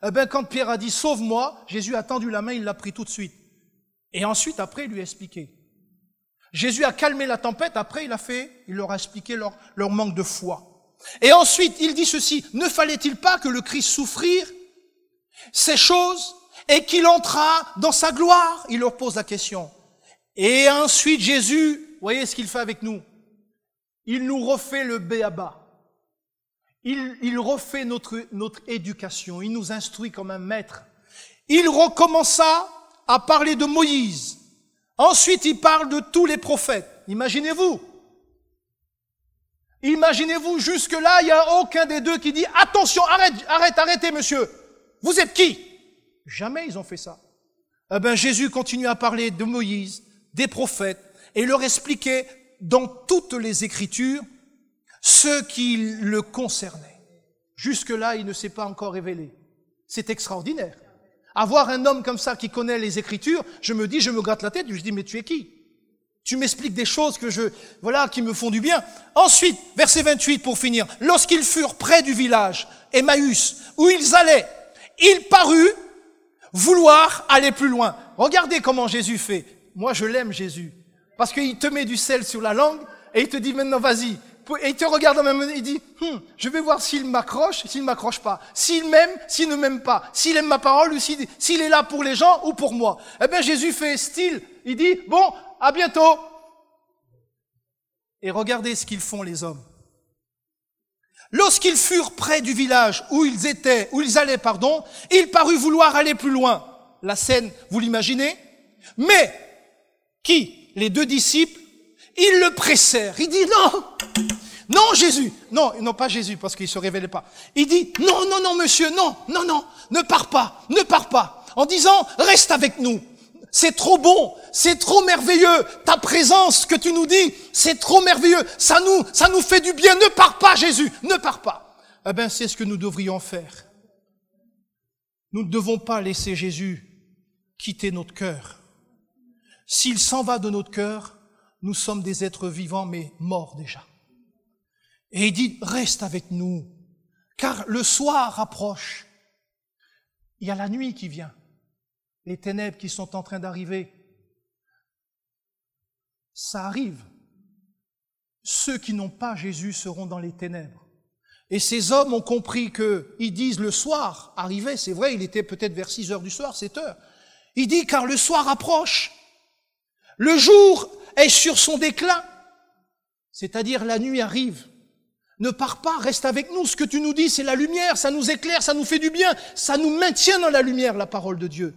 Eh bien, quand Pierre a dit « Sauve-moi », Jésus a tendu la main, il l'a pris tout de suite. Et ensuite, après, il lui a expliqué. Jésus a calmé la tempête, après, il leur a expliqué leur manque de foi. Et ensuite, il dit ceci, « Ne fallait-il pas que le Christ souffrire ces choses et qu'il entrât dans sa gloire ?» Il leur pose la question. Et ensuite, Jésus, voyez ce qu'il fait avec nous. Il nous refait le b.a.-ba. Il refait notre éducation. Il nous instruit comme un maître. Il recommença à parler de Moïse. Ensuite, il parle de tous les prophètes. Imaginez-vous. Imaginez-vous, jusque-là, il n'y a aucun des deux qui dit « Attention, arrêtez, monsieur. Vous êtes qui ?» Jamais ils ont fait ça. Eh bien, Jésus continue à parler de Moïse, des prophètes, et leur expliquait dans toutes les Écritures ce qui le concernait. Jusque-là, il ne s'est pas encore révélé. C'est extraordinaire. Avoir un homme comme ça qui connaît les Écritures, je me gratte la tête, je dis, mais tu es qui? Tu m'expliques des choses qui me font du bien. Ensuite, verset 28 pour finir. Lorsqu'ils furent près du village, Emmaüs, où ils allaient, il parut vouloir aller plus loin. Regardez comment Jésus fait. Moi, je l'aime, Jésus. Parce qu'il te met du sel sur la langue et il te dit maintenant, vas-y. Et il te regarde en même temps, il dit, je vais voir s'il m'accroche, s'il m'accroche pas. S'il m'aime, s'il ne m'aime pas. S'il aime ma parole ou s'il est là pour les gens ou pour moi. Eh bien, Jésus fait style. Il dit, bon, à bientôt. Et regardez ce qu'ils font, les hommes. Lorsqu'ils furent près du village où ils allaient, il parut vouloir aller plus loin. La scène, vous l'imaginez? Mais, qui? Les deux disciples, ils le pressèrent. Il dit, non, Jésus. Non, pas Jésus, parce qu'il se révélait pas. Il dit, non, monsieur, non, ne pars pas. En disant, reste avec nous. C'est trop bon, c'est trop merveilleux. Ta présence que tu nous dis, c'est trop merveilleux. Ça nous fait du bien. Ne pars pas, Jésus, ne pars pas. Eh bien, c'est ce que nous devrions faire. Nous ne devons pas laisser Jésus quitter notre cœur. S'il s'en va de notre cœur, nous sommes des êtres vivants, mais morts déjà. Et il dit, reste avec nous, car le soir approche. Il y a la nuit qui vient. Les ténèbres qui sont en train d'arriver. Ça arrive. Ceux qui n'ont pas Jésus seront dans les ténèbres. Et ces hommes ont compris qu'ils disent le soir arrivait, c'est vrai, il était peut-être vers 6 heures du soir, 7 heures. Il dit car le soir approche. Le jour est sur son déclin. C'est-à-dire la nuit arrive. Ne pars pas, reste avec nous. Ce que tu nous dis, c'est la lumière, ça nous éclaire, ça nous fait du bien, ça nous maintient dans la lumière, la parole de Dieu.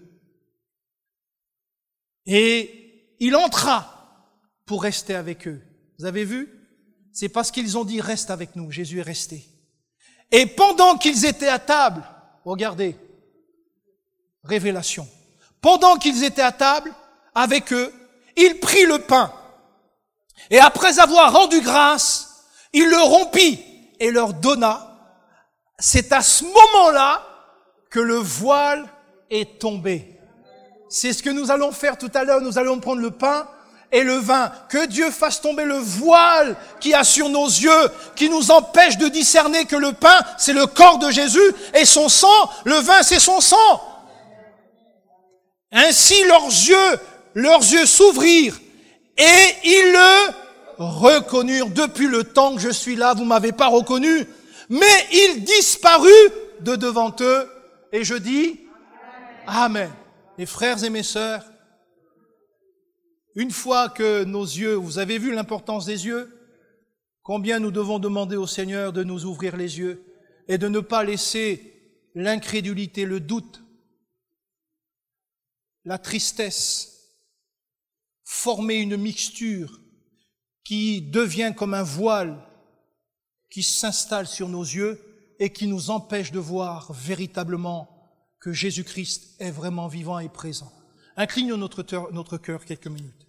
Et il entra pour rester avec eux. Vous avez vu? C'est parce qu'ils ont dit « Reste avec nous ». Jésus est resté. Et pendant qu'ils étaient à table, regardez, révélation. Pendant qu'ils étaient à table avec eux, il prit le pain. Et après avoir rendu grâce, il le rompit et leur donna. C'est à ce moment-là que le voile est tombé. C'est ce que nous allons faire tout à l'heure. Nous allons prendre le pain et le vin. Que Dieu fasse tomber le voile qui a sur nos yeux, qui nous empêche de discerner que le pain, c'est le corps de Jésus et son sang, le vin, c'est son sang. Ainsi leurs yeux s'ouvrirent et ils le reconnurent. Depuis le temps que je suis là, vous m'avez pas reconnu, mais il disparut de devant eux. Et je dis Amen. Mes frères et mes sœurs, une fois que nos yeux, vous avez vu l'importance des yeux, combien nous devons demander au Seigneur de nous ouvrir les yeux et de ne pas laisser l'incrédulité, le doute, la tristesse former une mixture qui devient comme un voile qui s'installe sur nos yeux et qui nous empêche de voir véritablement que Jésus-Christ est vraiment vivant et présent. Inclinons notre cœur quelques minutes.